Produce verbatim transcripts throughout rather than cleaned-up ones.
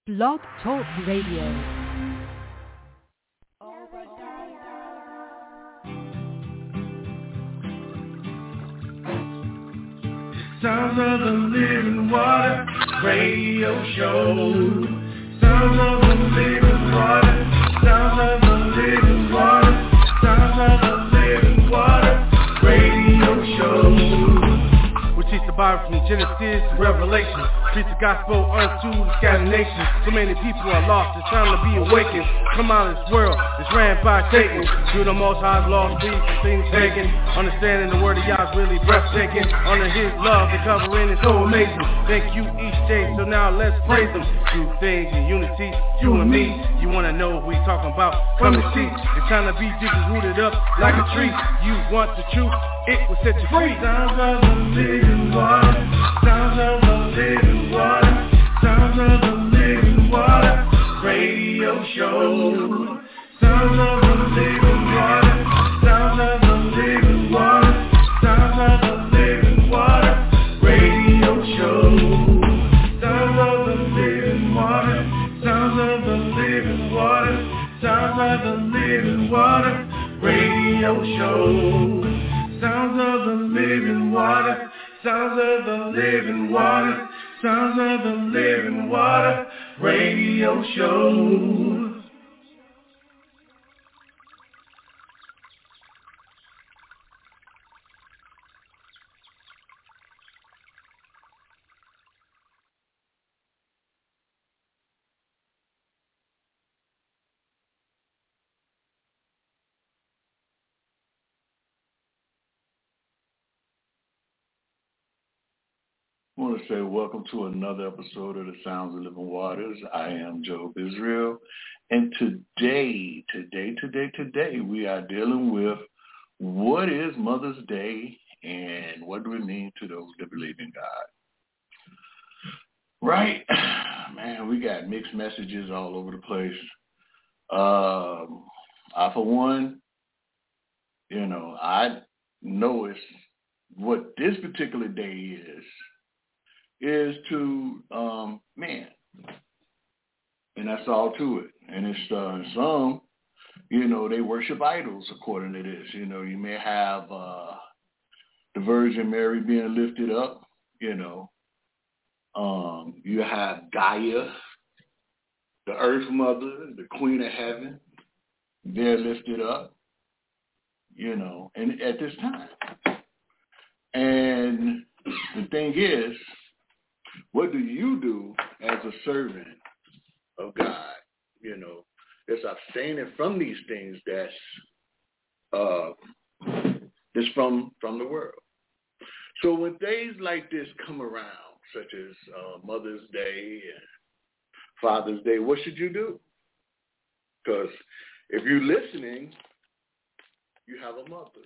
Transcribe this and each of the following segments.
Blog Talk Radio. Sounds of the Living Water Radio Show. Sounds of the Living Water. Sounds of the Living Water. Sounds of the Living Water Radio Show. We teach the Bible from Genesis to Revelation. Preach the gospel unto the scattered nations. So many people are lost, it's time to be awakened. Come out of this world, it's ran by Satan. Through the Most High's lost peace and things taken. Understanding the word of Yah is really breathtaking. Under his love, the covering is so amazing. Thank you each day, so now let's praise him. Do things in unity, you and me. You wanna know who we talking about? Come and see. It's time to be deeply rooted up like a tree. You want the truth, it will set you free. Sounds of the living water. Sounds of the living water. Sounds of the living water radio show. Sounds of the living water. Sounds of the living water. Sounds of the living water radio show. Sounds of the living water. Sounds of the living water. Sounds of the living water radio show. Sounds of the living water. Sounds of the living water. Sounds of the living water radio show. I want to say welcome to another episode of the Sounds of Living Waters. I am Job Israel. And today, today, today, today, we are dealing with what is Mother's Day and what do it mean to those that believe in God. Right? Man, we got mixed messages all over the place. Um, I, for one, you know, I know it's what this particular day is. is to, um, man, and that's all to it. And it's uh, some, you know, they worship idols according to this. You know, you may have uh, the Virgin Mary being lifted up, you know. Um, you have Gaia, the Earth Mother, the Queen of Heaven. They're lifted up, you know, and at this time. And the thing is, what do you do as a servant of God? You know, that's abstaining from these things that's uh, that's from from the world. So when days like this come around, such as uh, Mother's Day and Father's Day, what should you do? Because if you're listening, you have a mother.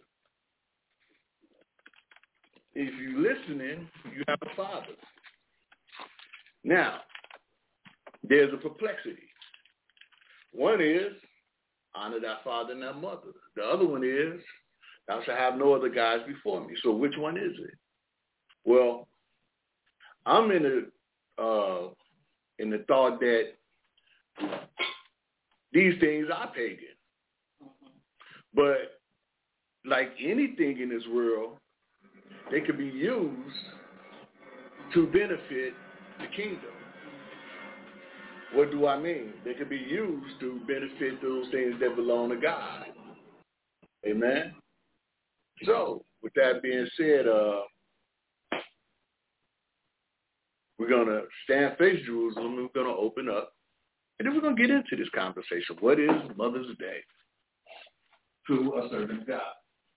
If you're listening, you have a father. Now, there's a perplexity. One is, honor thy father and thy mother. The other one is, thou shalt have no other gods before me. So which one is it? Well, I'm in the, uh, in the thought that these things are pagan. But like anything in this world, they can be used to benefit the kingdom. What do I mean? They could be used to benefit those things that belong to God. Amen? So, with that being said, uh, we're going to stand face Jerusalem, and we're going to open up, and then we're going to get into this conversation. What is Mother's Day to a servant God?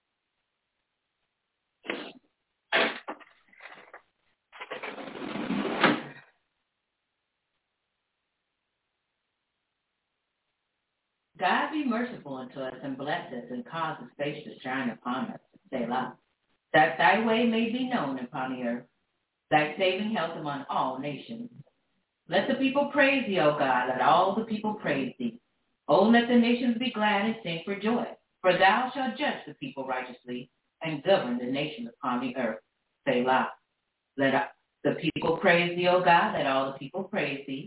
God be merciful unto us and bless us and cause his face to shine upon us, Selah, that thy way may be known upon the earth, thy saving health among all nations. Let the people praise thee, O God, let all the people praise thee. O let the nations be glad and sing for joy, for thou shalt judge the people righteously and govern the nations upon the earth, Selah. Let the people praise thee, O God, let all the people praise thee.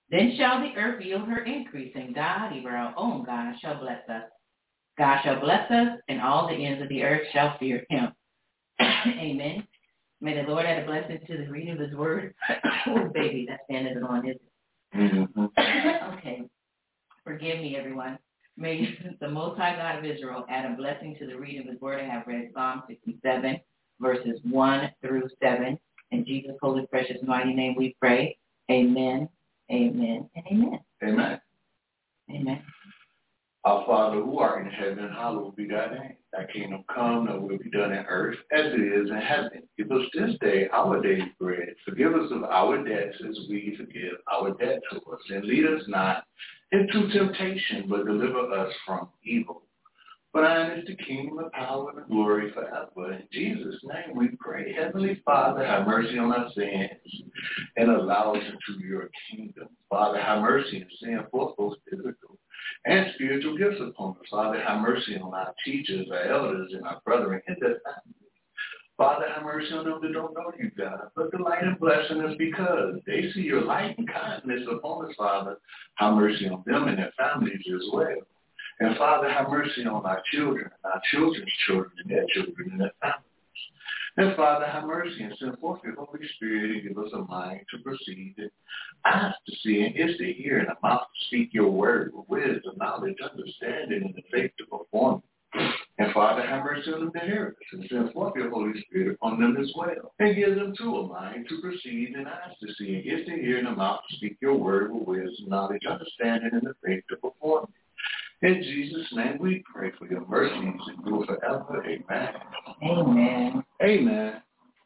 Then shall the earth yield her increase, and God, even our own God, shall bless us. God shall bless us, and all the ends of the earth shall fear him. Amen. May the Lord add a blessing to the reading of his word. Oh, baby, that's the end of it on, isn't it? Mm-hmm. Okay. Forgive me, everyone. May the Most High God of Israel add a blessing to the reading of his word. I have read Psalm sixty-seven, verses one through seven. In Jesus' holy, precious, mighty name we pray. Amen, amen, and amen. Amen. Amen. Our Father who art in heaven, hallowed be thy name. Thy kingdom come, thy will be done in earth as it is in heaven. Give us this day our daily bread. Forgive us of our debts as we forgive our debtors. And lead us not into temptation, but deliver us from evil. For thine is the kingdom, the power, and the glory forever. In Jesus' name we pray. Heavenly Father, have mercy on our sins and allow us into your kingdom. Father, have mercy and send forth those physical and spiritual gifts upon us. Father, have mercy on our teachers, our elders, and our brethren in their families. Father, have mercy on them that don't know you, God. But the light and blessing us because they see your light and kindness upon us, Father. Have mercy on them and their families as well. And Father, have mercy on our children, our children's children, and their children, and their families. And Father, have mercy and send forth your Holy Spirit and give us a mind to perceive and eyes to see and ears to hear and a mouth to speak your word with wisdom, knowledge, understanding, and the faith to perform. And Father, have mercy on them that hear us and send forth your Holy Spirit upon them as well. And give them too a mind to perceive and eyes to see and ears to hear and a mouth to speak your word with wisdom, knowledge, understanding, and the faith to perform. In Jesus' name we pray for your mercies and do forever. Amen. Amen. Amen.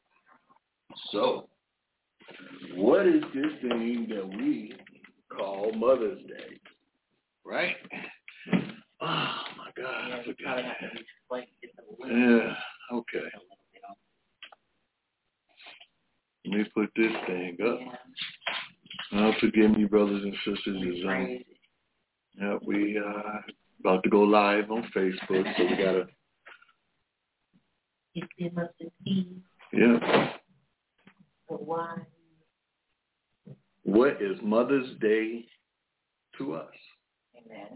So, what is this thing that we call Mother's Day? Right? Oh, my God. I forgot. Yeah, okay. Let me put this thing up. Uh, forgive me, brothers and sisters. Is um, yeah, we uh about to go live on Facebook, so we gotta. Yeah. But why? What is Mother's Day to us? Amen.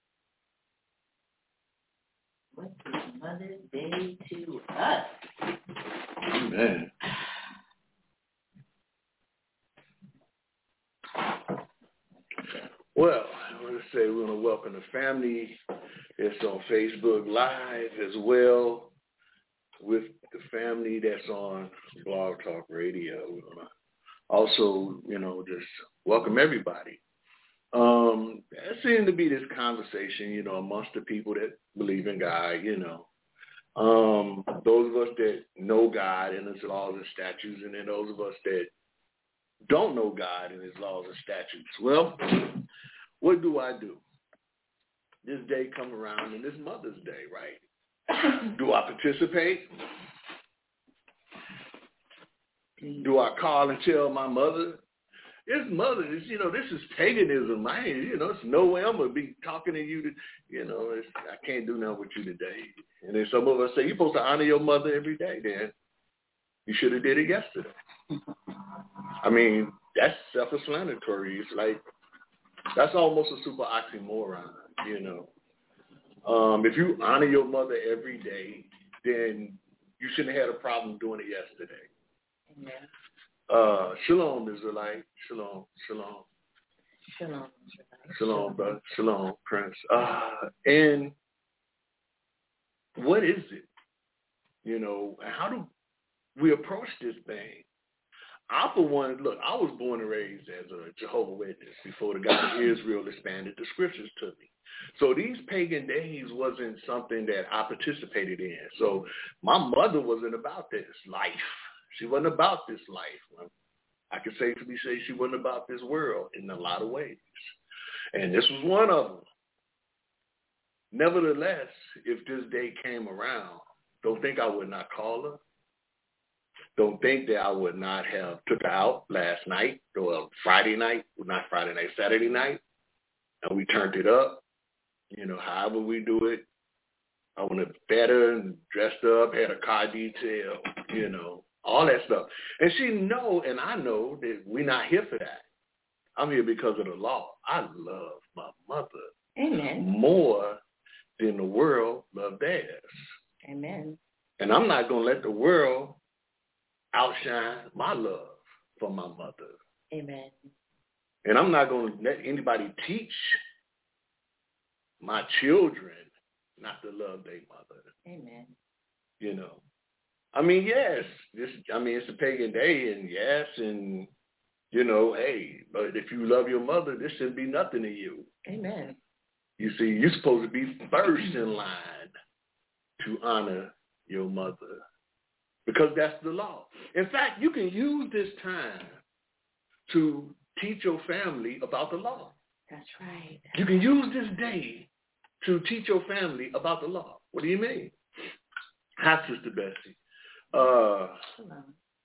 What is Mother's Day to us? Amen. Well, I want to say we want to welcome the family. It's on Facebook Live as well with the family that's on Blog Talk Radio. We want to also, you know, just welcome everybody. Um, there seems to be this conversation, you know, amongst the people that believe in God, you know. Um, those of us that know God and his laws and statutes, and then those of us that don't know God and his laws and statutes. Well, what do I do? This day come around and it's Mother's Day, right? Do I participate? Do I call and tell my mother? It's mother. It's, you know, this is paganism, man. You know, it's no way I'm going to be talking to you. To, you know, it's, I can't do nothing with you today. And then some of us say, you're supposed to honor your mother every day, then. You should have did it yesterday. I mean, that's self-explanatory. It's like, that's almost a super oxymoron, you know. Um, if you honor your mother every day, then you shouldn't have had a problem doing it yesterday. Amen. Uh, shalom, Israelite. Shalom, shalom. Shalom. Shalom, brother. Shalom, Prince. Uh, and what is it? You know, how do we approach this thing? I, for one, look, I was born and raised as a Jehovah's Witness before the God of Israel expanded the scriptures to me. So these pagan days wasn't something that I participated in. So my mother wasn't about this life. She wasn't about this life. I could safely say she wasn't about this world in a lot of ways. And this was one of them. Nevertheless, if this day came around, don't think I would not call her. Don't think that I would not have took her out last night or Friday night, not Friday night, Saturday night, and we turned it up. You know, however we do it. I want to fed her and dressed her up, had a car detail, you know, all that stuff. And she know, and I know that we're not here for that. I'm here because of the law. I love my mother. Amen. More than the world love theirs. Amen. And I'm not going to let the world outshine my love for my mother. Amen. And I'm not going to let anybody teach my children not to love their mother. Amen. You know. I mean, yes. This. I mean, it's a pagan day, and yes, and, you know, hey, but if you love your mother, this shouldn't be nothing to you. Amen. You see, you're supposed to be first in line to honor your mother because that's the law. In fact, you can use this time to teach your family about the law. That's right. You can use this day to teach your family about the law. What do you mean? Hi, Sister Bessie. Uh, Hello.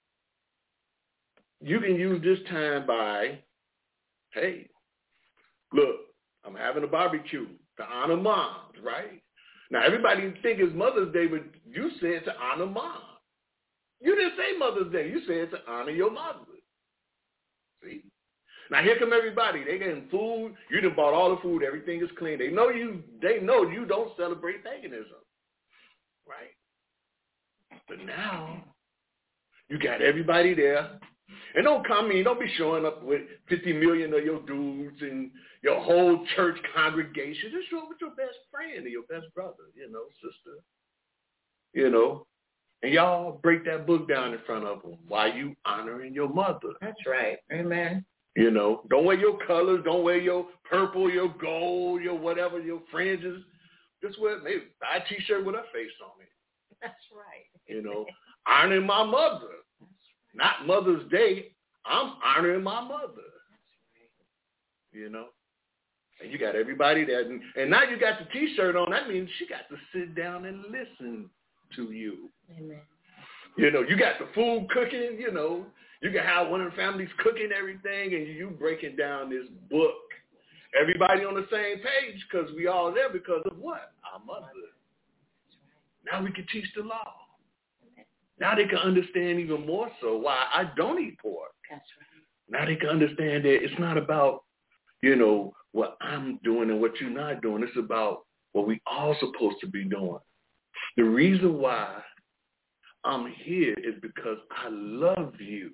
You can use this time by, hey, look, I'm having a barbecue to honor moms, right? Now, everybody think it's Mother's Day, but you said to honor mom. You didn't say Mother's Day. You said to honor your mother. See? Now, here come everybody. They getting food. You done bought all the food. Everything is clean. They know you. They know you don't celebrate paganism, right? But now, you got everybody there. And don't come in, don't be showing up with fifty million of your dudes and your whole church congregation. Just show up with your best friend or your best brother, you know, sister. You know, and y'all break that book down in front of them while you honoring your mother. That's right. Amen. You know, don't wear your colors, don't wear your purple, your gold, your whatever, your fringes. Just wear, maybe buy a T-shirt with her face on it. That's right. You know, honoring my mother. Not Mother's Day. I'm honoring my mother. You know? And you got everybody there. And, and now you got the T-shirt on. That means she got to sit down and listen to you. Amen. You know, you got the food cooking, you know. You can have one of the families cooking everything and you breaking down this book. Everybody on the same page because we all there because of what? Our mother. Now we can teach the law. Now they can understand even more so why I don't eat pork. That's right. Now they can understand that it's not about, you know, what I'm doing and what you're not doing. It's about what we all supposed to be doing. The reason why I'm here is because I love you.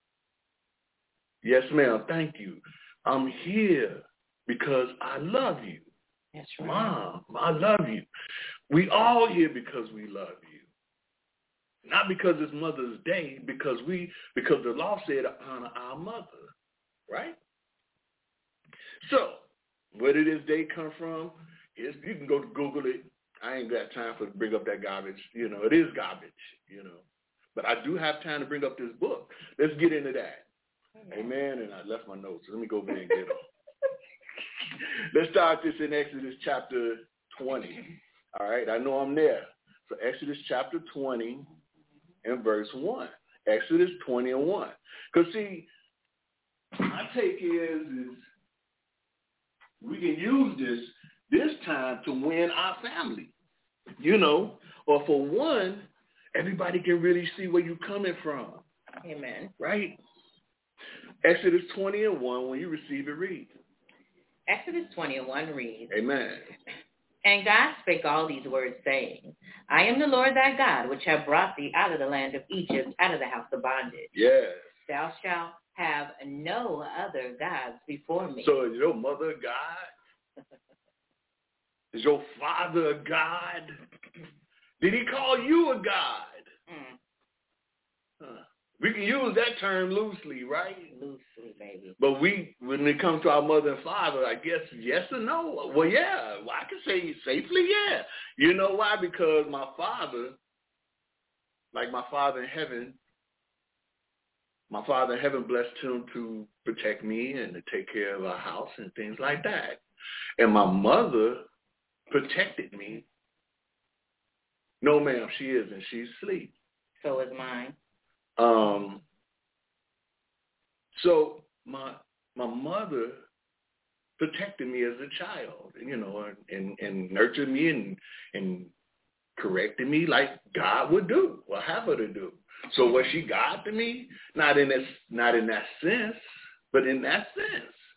Yes, ma'am. Thank you. I'm here because I love you. That's right. Mom, I love you. We all here because we love you. Not because it's Mother's Day, because we because the law said to honor our mother, right? So, where did this day come from? It's, you can go to Google it. I ain't got time for to bring up that garbage. You know, it is garbage, you know. But I do have time to bring up this book. Let's get into that. Amen. Amen. And I left my notes. So let me go over there and get them. Let's start this in Exodus chapter twenty. All right, I know I'm there. So Exodus chapter twenty. In verse one, Exodus twenty and one. Because see, my take is, is we can use this this time to win our family, you know, or for one, everybody can really see where you're coming from. Amen. Right? Exodus twenty and one, when you receive it, read. Exodus twenty and one reads. Amen. And God spake all these words, saying, I am the Lord thy God, which have brought thee out of the land of Egypt, out of the house of bondage. Yes. Thou shalt have no other gods before me. So is your mother a God? Is your father a God? Did he call you a God? Mm. Huh. We can use that term loosely, right? Loosely, baby. But we, when it comes to our mother and father, I guess yes or no. Well, yeah, well, I can say safely, yeah. You know why? Because my father, like my father in heaven, my father in heaven blessed him to protect me and to take care of our house and things like that. And my mother protected me. No, ma'am, she isn't. She's asleep. So is mine. Um, so my my mother protected me as a child, you know, and, and nurtured me and and corrected me like God would do or have her to do. So was she God to me? Not in this, not in that sense, but in that sense.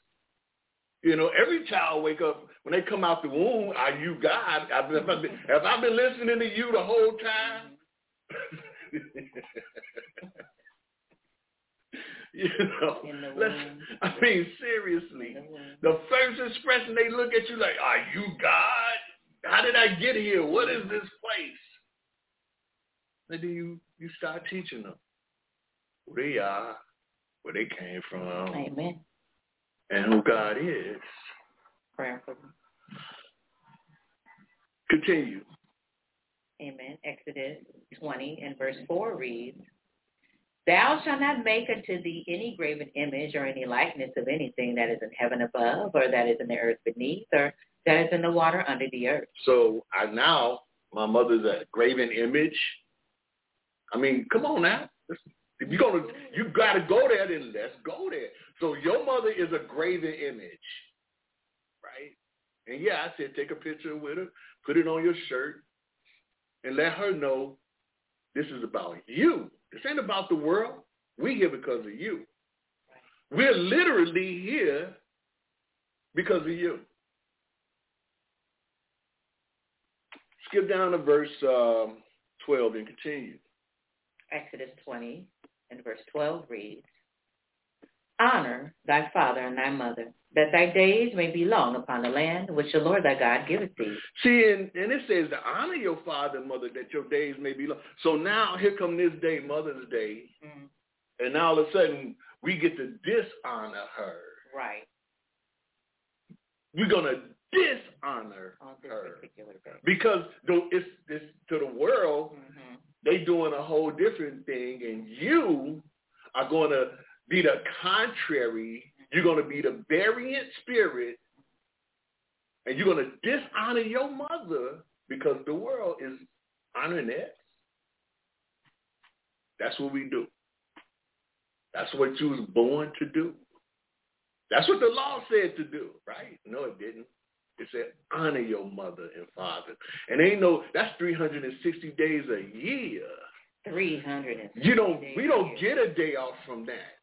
You know, every child wake up, when they come out the womb, are you God? Have I been, have I been listening to you the whole time? You know, let's, I mean, seriously, the first expression they look at you like, are you God? How did I get here? What is this place? And then you, you start teaching them who they are, where they came from, Amen, and who God is. Prayer for them. Continue. Amen. Exodus twenty and verse four reads, Thou shalt not make unto thee any graven image or any likeness of anything that is in heaven above, or that is in the earth beneath, or that is in the water under the earth. So I now, my mother's a graven image. I mean, come on now. If you're gonna, you got to go there, then let's go there. So your mother is a graven image, right? And yeah, I said take a picture with her, put it on your shirt, and let her know this is about you. This ain't about the world. We're here because of you. We're literally here because of you. Skip down to verse um, twelve and continue. Exodus twenty and verse twelve reads, Honor thy father and thy mother, that thy days may be long upon the land which the Lord thy God giveth thee. See, and, and it says to honor your father and mother, that your days may be long. So now here come this day, Mother's Day, mm-hmm. and now all of a sudden we get to dishonor her. Right. We're going to dishonor On this her. particular day. Because it's, it's to the world, mm-hmm. they doing a whole different thing, and you are going to be the contrary. You're going to be the variant spirit, and you're going to dishonor your mother because the world is honoring it. That's what we do. That's what you was born to do. That's what the law said to do, right? No, it didn't. It said honor your mother and father. And ain't no, that's three hundred sixty days a year. three hundred sixty You don't, days we don't a get a day off from that.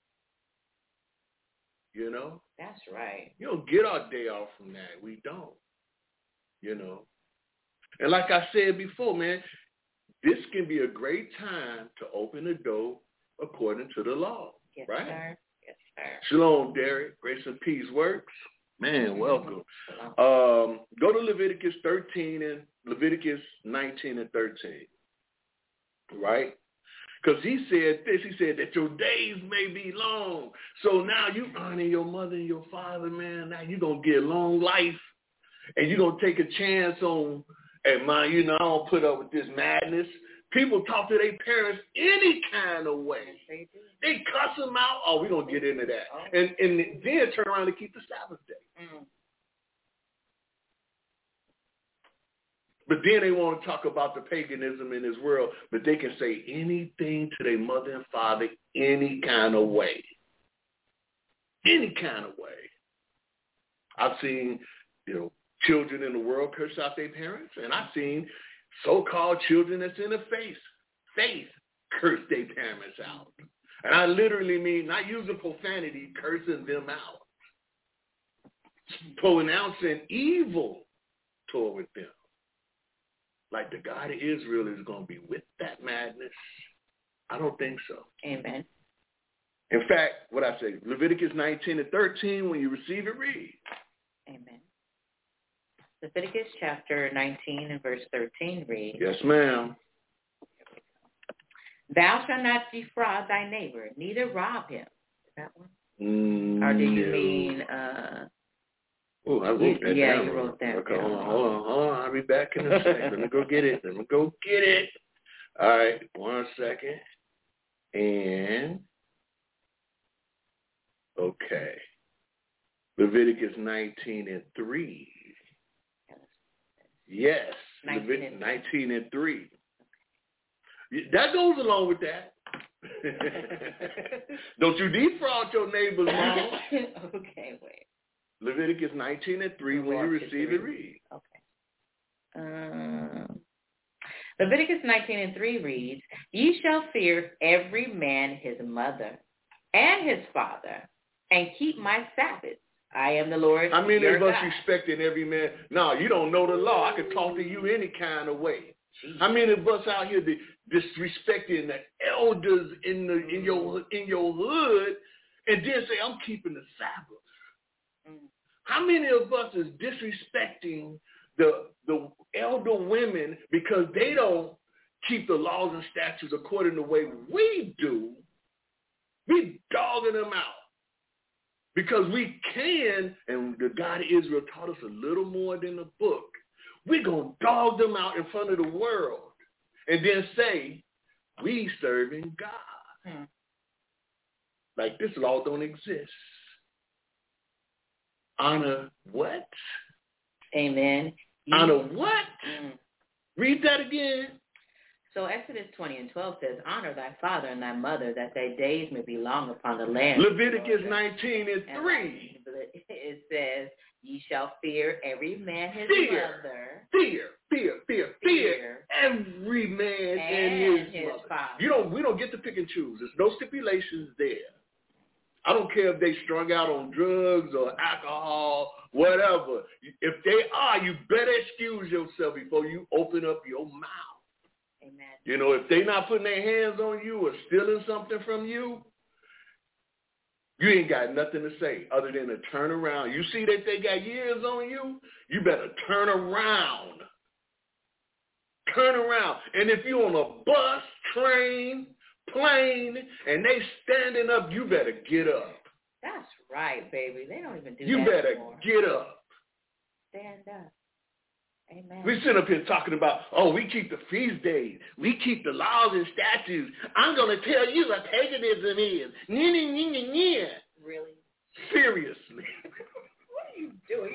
You know? That's right. You don't get our day off from that. We don't. You know? And like I said before, man, this can be a great time to open the door according to the law. Yes, right? Sir. Yes, sir. Shalom, Derek. Grace and peace works. Man, welcome. Um, go to Leviticus thirteen and Leviticus nineteen and thirteen. Right? Because he said this, he said that your days may be long. So now you honor your mother and your father, man. Now you're going to get long life. And you're going to take a chance on, and my, you know, I don't put up with this madness. People talk to their parents any kind of way. They do. They cuss them out. Oh, we're going to get into that. Oh. And, and then turn around and keep the Sabbath day. Mm. But then they want to talk about the paganism in this world, but they can say anything to their mother and father any kind of way. Any kind of way. I've seen, you know, children in the world curse out their parents, and I've seen so-called children that's in the faith, faith curse their parents out. And I literally mean not using profanity, cursing them out. Pronouncing evil toward them. Like the God of Israel is going to be with that madness? I don't think so. Amen. In fact, what I say, Leviticus nineteen and thirteen, when you receive it, read. Amen. Leviticus chapter nineteen and verse thirteen reads. Yes, ma'am. Thou shalt not defraud thy neighbor, neither rob him. Is that one? Mm, or do you no. mean... Uh, Oh, I wrote that yeah, down. you wrote that okay, down. Hold on, hold on, hold on. I'll be back in a second. Let me go get it. Let me go get it. All right, one second. And, okay. Leviticus nineteen and three. Yes, Leviticus nineteen and three. That goes along with that. Don't you defraud your neighbor's mom. Okay, wait. Leviticus nineteen and three, when you receive it, read. Okay. Um, Leviticus nineteen and three reads, Ye shall fear every man his mother and his father, and keep my Sabbaths, I am the Lord. How many your of us God. respecting every man? No, you don't know the law. I can talk to you any kind of way. Jeez. How many of us out here disrespecting the elders in the in your in your hood, and then say I'm keeping the Sabbath? Mm. How many of us is disrespecting the the elder women because they don't keep the laws and statutes according to the way we do? We dogging them out. Because we can, and the God of Israel taught us a little more than the book, we're going to dog them out in front of the world and then say, we serving God. Hmm. Like this law don't exist. Honor what? Amen. Honor what? Mm. Read that again. So Exodus twenty and twelve says, honor thy father and thy mother, that thy days may be long upon the land. Leviticus nineteen and three. It says, ye shall fear every man his fear, mother. Fear, fear, fear, fear, fear every man and, and his, his mother. Father. You don't, we don't get to pick and choose. There's no stipulations there. I don't care if they strung out on drugs or alcohol, whatever. If they are, you better excuse yourself before you open up your mouth. Amen. You know, if they're not putting their hands on you or stealing something from you, you ain't got nothing to say other than to turn around. You see that they got years on you, you better turn around. Turn around. And if you're on a bus, train, plane, and they standing up, you better get up. That's right, baby. They don't even do you that You better anymore. get up. Stand up. Amen. We sit up here talking about, oh, we keep the feast days. We keep the laws and statutes. I'm going to tell you what paganism is. Nya, nya, nya, nya, nya. Really? Seriously. What are you doing?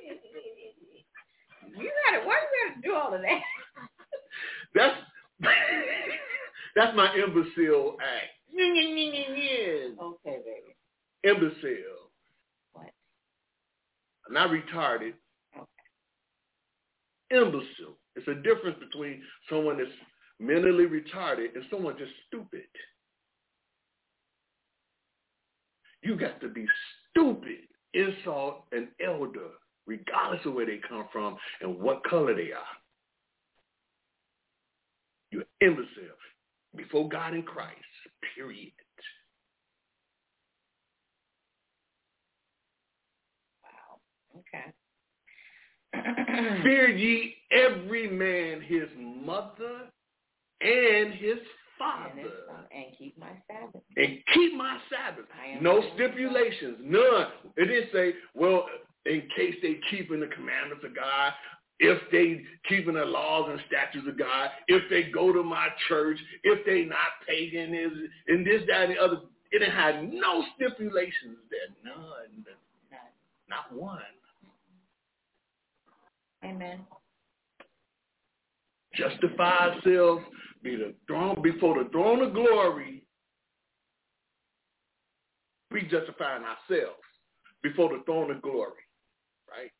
You got to, why you got to do all of that? That's that's my imbecile act. Nya, nya, nya, nya, nya. Okay, baby. Imbecile. What? Not retarded. Imbecile. It's a difference between someone that's mentally retarded and someone just stupid. You got to be stupid, insult an elder, regardless of where they come from and what color they are. You're an imbecile before God in Christ, period. Wow. Okay. Fear ye every man his mother and his father. And, his son, and keep my Sabbath. And keep my Sabbath. No stipulations, none. It didn't say, well, in case they keeping the commandments of God, if they keeping the laws and statutes of God, if they go to my church, if they not pagan, is and this, that, and the other. It didn't have no stipulations there. None. None. Not one. Amen. Justify ourselves be the throne before the throne of glory. We justifying ourselves before the throne of glory, right?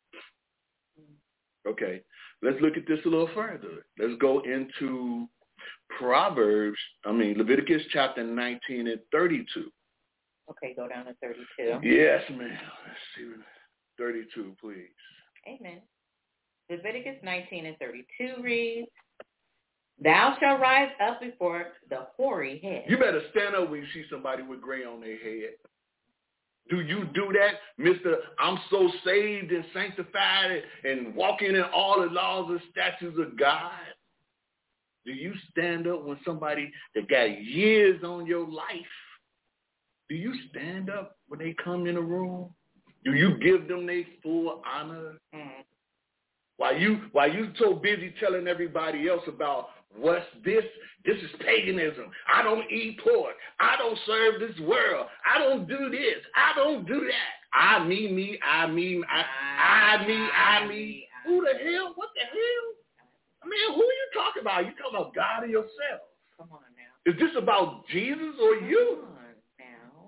Okay, let's look at this a little further. Let's go into Proverbs. I mean Leviticus chapter nineteen and thirty-two. Okay, go down to thirty-two. Yes, ma'am. Let's see, thirty-two, please. Amen. Leviticus nineteen and thirty-two reads, thou shalt rise up before the hoary head. You better stand up when you see somebody with gray on their head. Do you do that, Mister I'm so saved and sanctified and walking in all the laws and statutes of God? Do you stand up when somebody that got years on your life? Do you stand up when they come in the room? Do you give them their full honor? Mm. While you while you so busy telling everybody else about what's this, this is paganism. I don't eat pork. I don't serve this world. I don't do this. I don't do that. I, me, me, I, me, I, I, me, I, me. Who the hell? What the hell? I mean, who are you talking about? You talking about God or yourself? Come on now. Is this about Jesus or Come you? on now.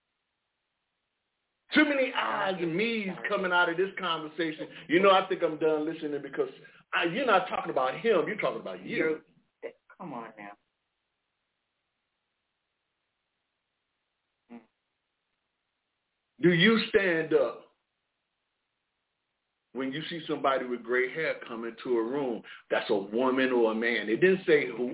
Too many eyes and me's coming out of this conversation. You know, I think I'm done listening because I, you're not talking about him. You're talking about you. You're, come on now. Do you stand up when you see somebody with gray hair come into a room? That's a woman or a man. It didn't say who.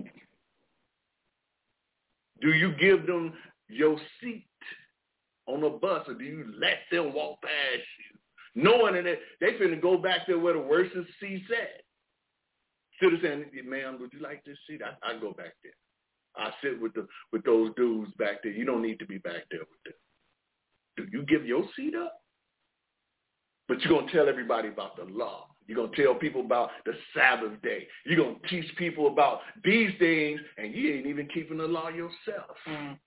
Do you give them your seat on a bus, or do you let them walk past you, knowing that they finna go back there where the worst seat's at? Instead of saying, ma'am, would you like this seat? I, I go back there. I sit with the with those dudes back there. You don't need to be back there with them. Do you give your seat up? But you're going to tell everybody about the law. You're going to tell people about the Sabbath day. You're going to teach people about these things, and you ain't even keeping the law yourself. Mm.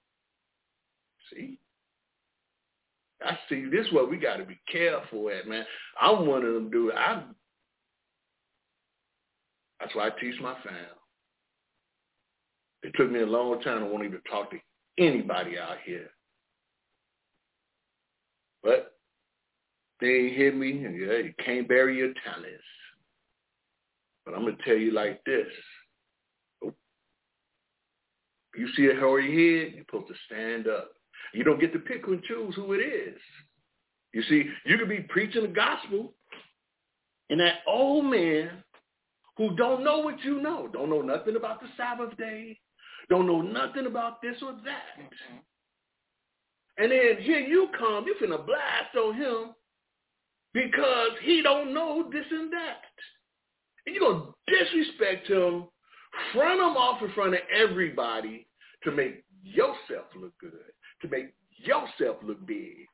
See? I see. This is what we got to be careful at, man. I'm one of them dudes. I, that's why I teach my fam. It took me a long time to want to even talk to anybody out here. But they ain't hit me, and yeah, you can't bury your talents. But I'm going to tell you like this. You see a hairy head, you're supposed to stand up. You don't get to pick and choose who it is. You see, you could be preaching the gospel, and that old man who don't know what you know, don't know nothing about the Sabbath day, don't know nothing about this or that. Mm-hmm. And then here you come, you finna blast on him because he don't know this and that. And you're going to disrespect him, front him off in front of everybody to make yourself look good, to make yourself look big.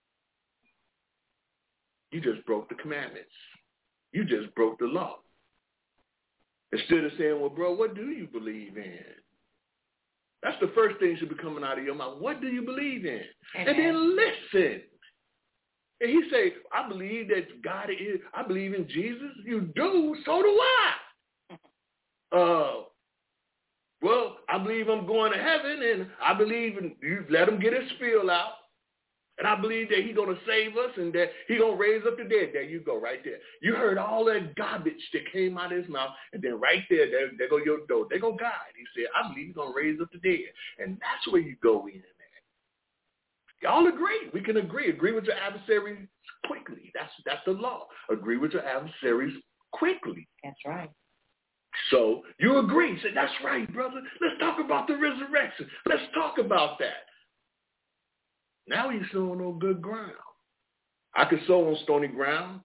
You just broke the commandments. You just broke the law. Instead of saying, well, bro, what do you believe in? That's the first thing should be coming out of your mouth. What do you believe in? Amen. And then listen. And he say, I believe that God is, I believe in Jesus. You do, so do I. Uh, well, I believe I'm going to heaven, and I believe in, you let him get his spiel out. And I believe that he's going to save us and that he's going to raise up the dead. There you go, right there. You heard all that garbage that came out of his mouth, and then right there, there, there go your door. There go God. He said, I believe he's going to raise up the dead. And that's where you go in at. Y'all agree. We can agree. Agree with your adversaries quickly. That's, that's the law. Agree with your adversaries quickly. That's right. So you agree. Say, that's right, brother. Let's talk about the resurrection. Let's talk about that. Now he's sowing on good ground. I could sow on stony ground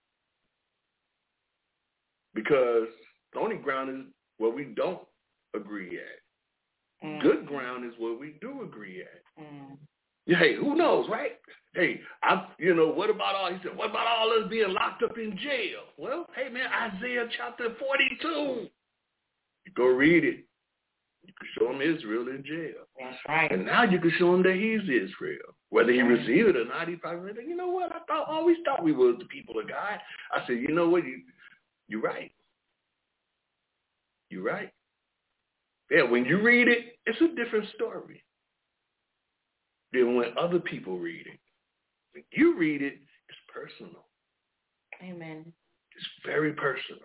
because stony ground is where we don't agree at. Mm. Good ground is where we do agree at. Mm. Hey, who knows, right? Hey, I, you know, what about all, he said, what about all us being locked up in jail? Well, hey, man, Isaiah chapter forty-two. You go read it. You can show him Israel in jail. That's right. And now you can show him that he's Israel. Whether he received it or not, he probably said, you know what, I thought, always thought we were the people of God. I said, you know what, you, you're right. You're right. Yeah, when you read it, it's a different story than when other people read it. When you read it, it's personal. Amen. It's very personal.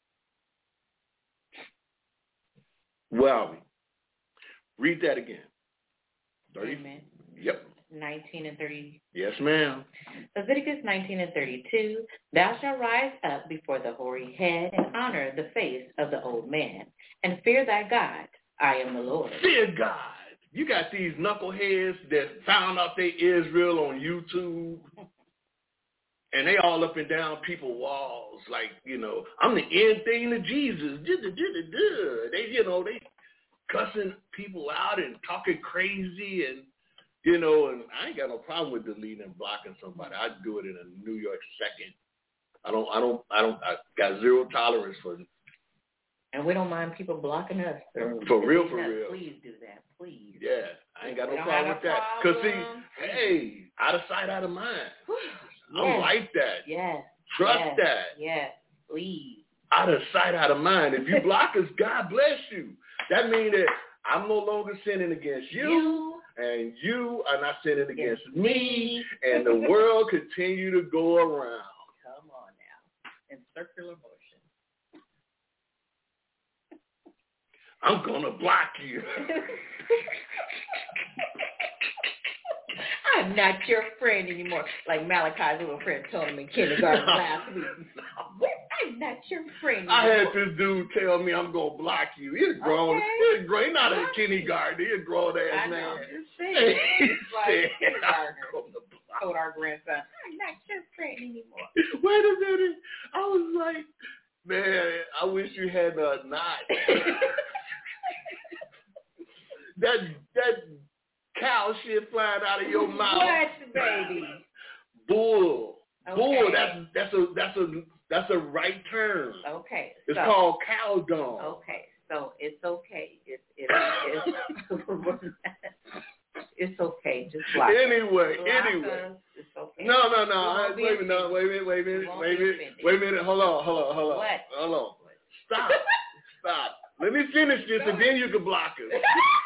Well, read that again. thirty Amen. Yep. nineteen and thirty. Yes, ma'am. Leviticus nineteen and thirty-two. Thou shalt rise up before the hoary head and honor the face of the old man, and fear thy God. I am the Lord. Fear God. You got these knuckleheads that found out they Israel on YouTube, and they all up and down people walls like, you know, I'm the end thing to Jesus. They, you know, they cussing people out and talking crazy, and you know, and I ain't got no problem with deleting and blocking somebody. I'd do it in a New York second. I don't, I don't, I don't, I got zero tolerance for it. And we don't mind people blocking us. For real, for real. Please do that, please. Yeah, I ain't got no problem with that. Because, see, hey, out of sight, out of mind. Yes. I'm like that. Yes. Trust yes. that. Yes, please. Out of sight, out of mind. If you block us, God bless you. That means that I'm no longer sinning against you, you. And you are not sinning against yes. me, and the world continue to go around. Come on now. In circular motion. I'm going to block you. I I'm not your friend anymore. Like Malachi's little friend told him in kindergarten last week. I'm not your friend anymore. I had this dude tell me I'm going to block you. He's grown. Okay. He's grown. He's not in kindergarten. He's a grown-ass man. I'm just saying. It's like kindergarten. I told our grandson, I'm not your friend anymore. Wait a minute. I was like, man, I wish you had a knot. that that cow shit flying out of your mouth. What, baby? Bull. Okay. Bull. That's that's a that's a that's a right term. Okay. It's so, called cow dung. Okay. So it's okay. It's it's it's, it's okay. Just block Anyway, block anyway. Us. It's okay. No, no, no. I, wait a minute. No, wait a minute. Wait a minute. Wait a minute. Wait a minute. Hold on. Hold on. Hold on. What? Hold on. Stop. Stop. Let me finish this, and then you can block it.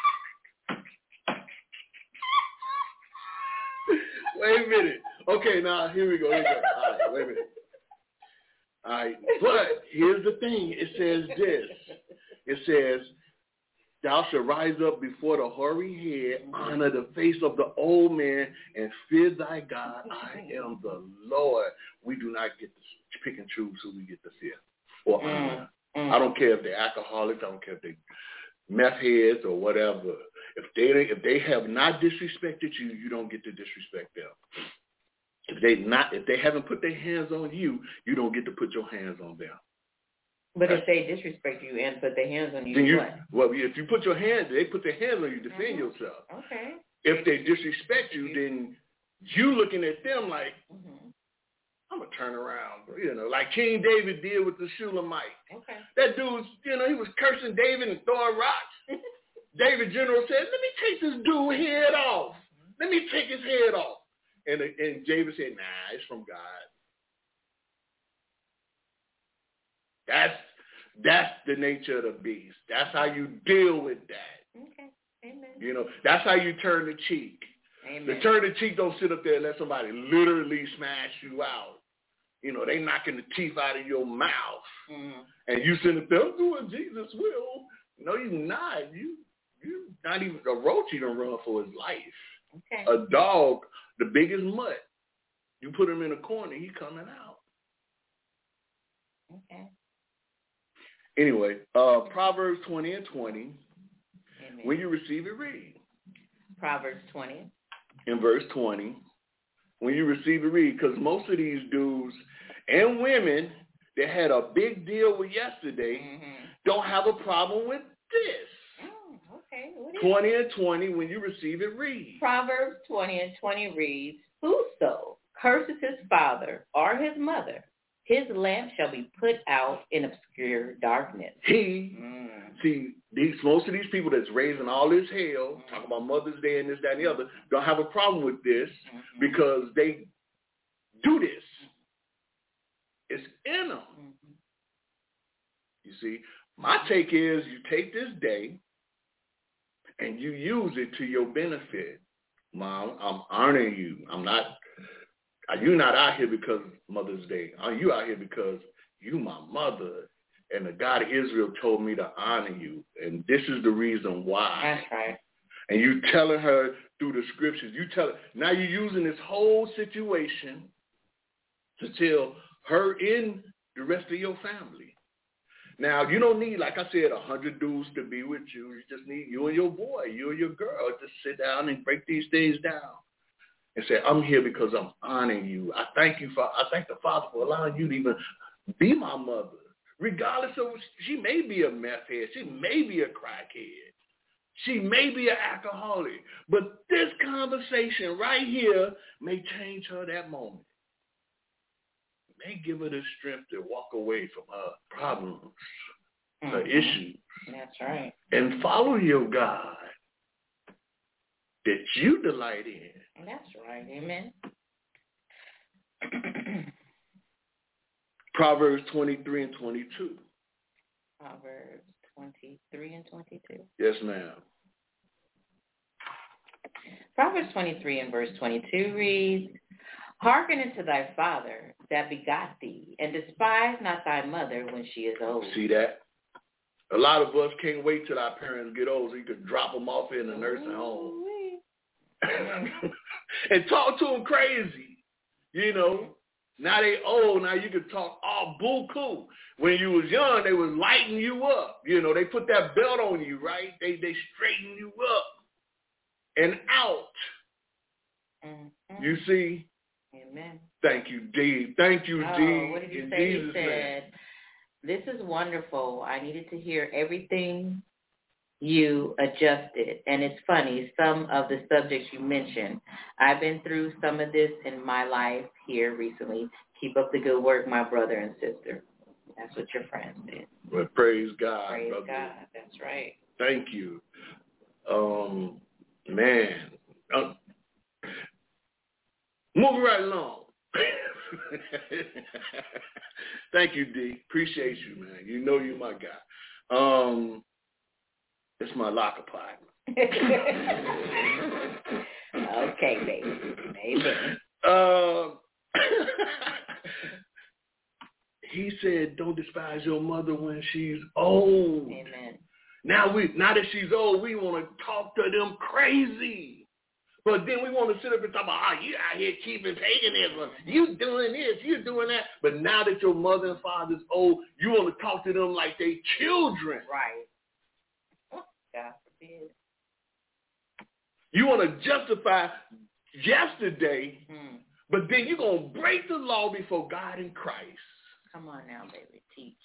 Wait a minute. Okay, now here we go. Here we go. All right, wait a minute. All right, but here's the thing. It says this. It says, thou shalt rise up before the hoary head, honor the face of the old man, and fear thy God. I am the Lord. We do not get to pick and choose who we get to fear or honor. Mm. I don't care if they're alcoholics. I don't care if they're meth heads or whatever. If they if they have not disrespected you, you don't get to disrespect them. If they not if they haven't put their hands on you, you don't get to put your hands on them. But if they disrespect you and put their hands on you, then you what? Well, if you put your hands, they put their hands on you, defend mm-hmm. yourself. Okay. If they disrespect you, then you looking at them like, mm-hmm. I'm gonna turn around, you know, like King David did with the Shulamite. Okay. That dude, you know, he was cursing David and throwing rocks. David General said, let me take this dude's head off. Let me take his head off. And, and David said, nah, it's from God. That's that's the nature of the beast. That's how you deal with that. Okay. Amen. You know, that's how you turn the cheek. Amen. The turn the cheek don't sit up there and let somebody literally smash you out. You know, they knocking the teeth out of your mouth. Mm-hmm. And you sitting up there, I'm doing Jesus' will. No, you're not. You you not even a roach you don't run for his life. Okay. A dog, the biggest mutt, you put him in a corner, he coming out. Okay. Anyway, uh, Proverbs twenty and twenty. Amen. When you receive it, read. Proverbs twenty. In verse twenty. When you receive it, read. Because most of these dudes and women that had a big deal with yesterday mm-hmm. don't have a problem with this. Oh, okay. What is twenty it? and twenty. When you receive it, read. Proverbs twenty and twenty reads, whoso curses his father or his mother, his lamp shall be put out in obscure darkness. He, mm. see, these most of these people that's raising all this hell, mm. talking about Mother's Day and this, that, and the other, don't have a problem with this mm-hmm. because they do this. It's in them. Mm-hmm. You see, my take is you take this day and you use it to your benefit. Mom, I'm honoring you. I'm not... You're not out here because Mother's Day. You out here because you my mother, and the God of Israel told me to honor you, and this is the reason why. That's right. And you telling her through the scriptures. You tell her, now you're using this whole situation to tell her and the rest of your family. Now, you don't need, like I said, a hundred dudes to be with you. You just need you and your boy, you and your girl, to sit down and break these things down. And say, I'm here because I'm honoring you. I thank you for, I thank the Father for allowing you to even be my mother. Regardless of, she may be a meth head. She may be a crackhead. She may be an alcoholic. But this conversation right here may change her that moment. May give her the strength to walk away from her problems, mm-hmm. her issues. That's right. And follow your God that you delight in. That's right. Amen. Proverbs twenty-three and twenty-two. Proverbs twenty-three and twenty-two. Yes, ma'am. Proverbs twenty-three and verse twenty-two reads, hearken unto thy father that begot thee, and despise not thy mother when she is old. See that? A lot of us can't wait till our parents get old so you can drop them off in a nursing home. and talk to them crazy. You know, now they old. Now you can talk all buku. When you was young, they was lighting you up. You know, they put that belt on you, right? They they straighten you up and out. Mm-hmm. You see? Amen. Thank you, D. Thank you, oh, D. What did you In say? Jesus' You said, this is wonderful. I needed to hear everything you adjusted. And it's funny, some of the subjects you mentioned, I've been through some of this in my life here recently. Keep up the good work, my brother and sister. That's what your friend said. Well, praise God. Praise brother. God. That's right. Thank you. Um, man. Um, moving right along. Thank you, D. Appreciate you, man. You know you're my guy. Um, it's my locker partner. Okay, baby. Amen. Um, he said, "Don't despise your mother when she's old." Amen. Now we, now that she's old, we want to talk to them crazy. But then we want to sit up and talk about, oh, you out here keeping paganism. You doing this, you doing that. But now that your mother and father's old, you want to talk to them like they children. Right. God forbid. You want to justify yesterday, mm. but then you're going to break the law before God and Christ. Come on now, baby. Teach.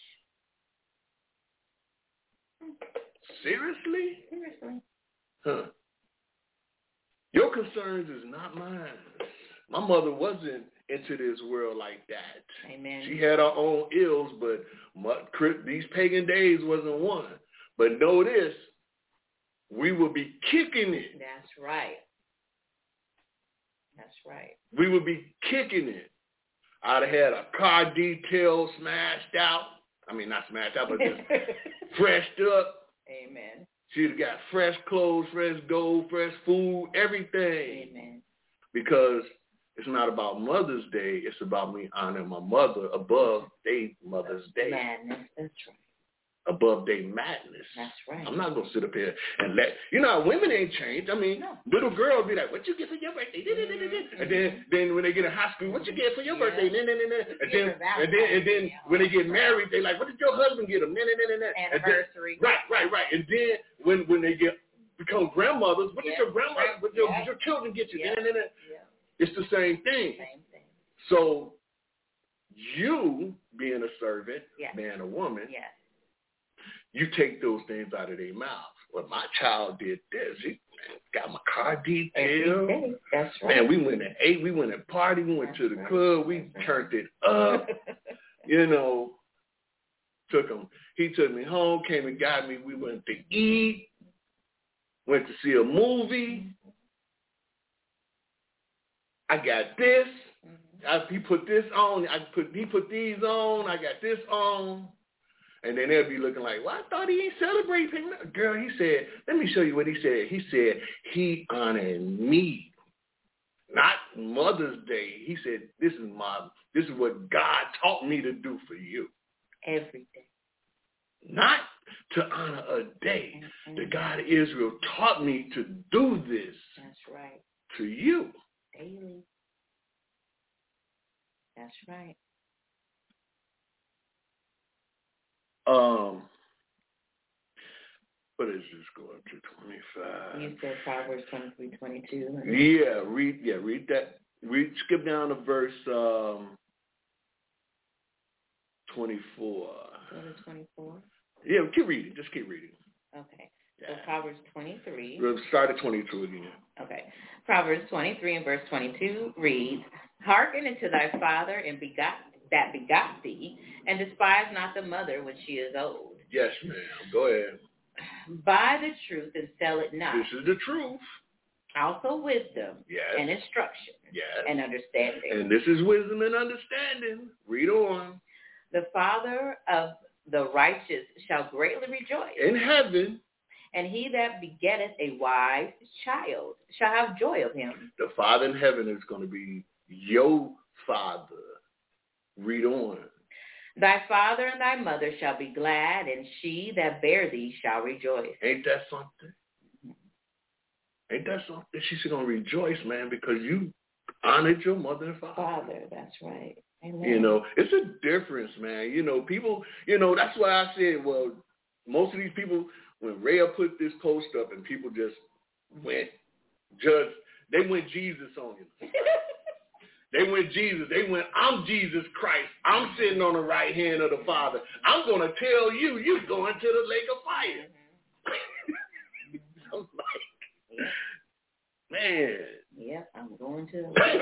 Seriously? Seriously. Huh. Your concerns is not mine. My mother wasn't into this world like that. Amen. She had her own ills, but my, these pagan days wasn't one. But know this, we will be kicking it. That's right. That's right. We would be kicking it. I'd have had a car detail smashed out. I mean, not smashed out, but just freshed up. Amen. She'd have got fresh clothes, fresh gold, fresh food, everything. Amen. Because it's not about Mother's Day. It's about me honoring my mother above their Mother's Day. Madness. That's right. Above their madness. That's right. I'm not going to sit up here and let, you know, women ain't changed. I mean, no. Little girls be like, what you get for your birthday? Mm-hmm. And then then when they get in high school, what you get for your yeah. birthday? And then, and then, and then, and then when they get married, they like, what did your husband get them? Anniversary. And then, right, right, right. And then when, when they get become grandmothers, what yeah. did your grandmother, what your, yeah. your children get you? Yeah. And then, and then, yeah. It's the same thing. Same thing. So you being a servant, yes. man or woman, yes. you take those things out of their mouth. Well, my child did this. He man, got my car detailed. That's right. Man, we went and ate. We went and partied. We went That's to the right. club. We That's turned right. it up. You know, took him. He took me home, came and got me. We went to eat, went to see a movie. I got this. Mm-hmm. I, he put this on. I put he put these on. I got this on. And then they'll be looking like, well, I thought he ain't celebrating. Girl, he said, let me show you what he said. He said, he honored me. Not Mother's Day. He said, this is my, this is what God taught me to do for you. Every day. Not to honor a day. Mm-hmm. The God of Israel taught me to do this. That's right. To you. Daily. That's right. Um, what is this going to twenty-five? You said Proverbs twenty-three, twenty-two. Yeah, read. Yeah, read that. Read. Skip down to verse um, twenty-four. Go to twenty-four. Yeah, keep reading. Just keep reading. Okay. So yeah. Proverbs twenty-three. We'll start at twenty-two again. Okay. Proverbs twenty-three and verse twenty-two reads, "Hearken unto thy father and begot that begot thee, and despise not the mother when she is old." Yes, ma'am. Go ahead. "Buy the truth and sell it not." This is the truth. "Also wisdom yes. and instruction yes. and understanding." And this is wisdom and understanding. Read on. "The father of the righteous shall greatly rejoice in heaven, and he that begetteth a wise child shall have joy of him." The Father in heaven is going to be your Father. Read on. "Thy father and thy mother shall be glad, and she that bare thee shall rejoice." Ain't that something? Ain't that something? She's going to rejoice, man, because you honored your mother and father. Father, that's right. Amen. You know, it's a difference, man. You know, people, you know, that's why I said, well, most of these people, when Rhea put this post up and people just went, just, they went Jesus on you. They went Jesus. They went, I'm Jesus Christ. I'm sitting on the right hand of the Father. I'm going to tell you, you're going to the lake of fire. I'm like, man. Yep, I'm going to the lake.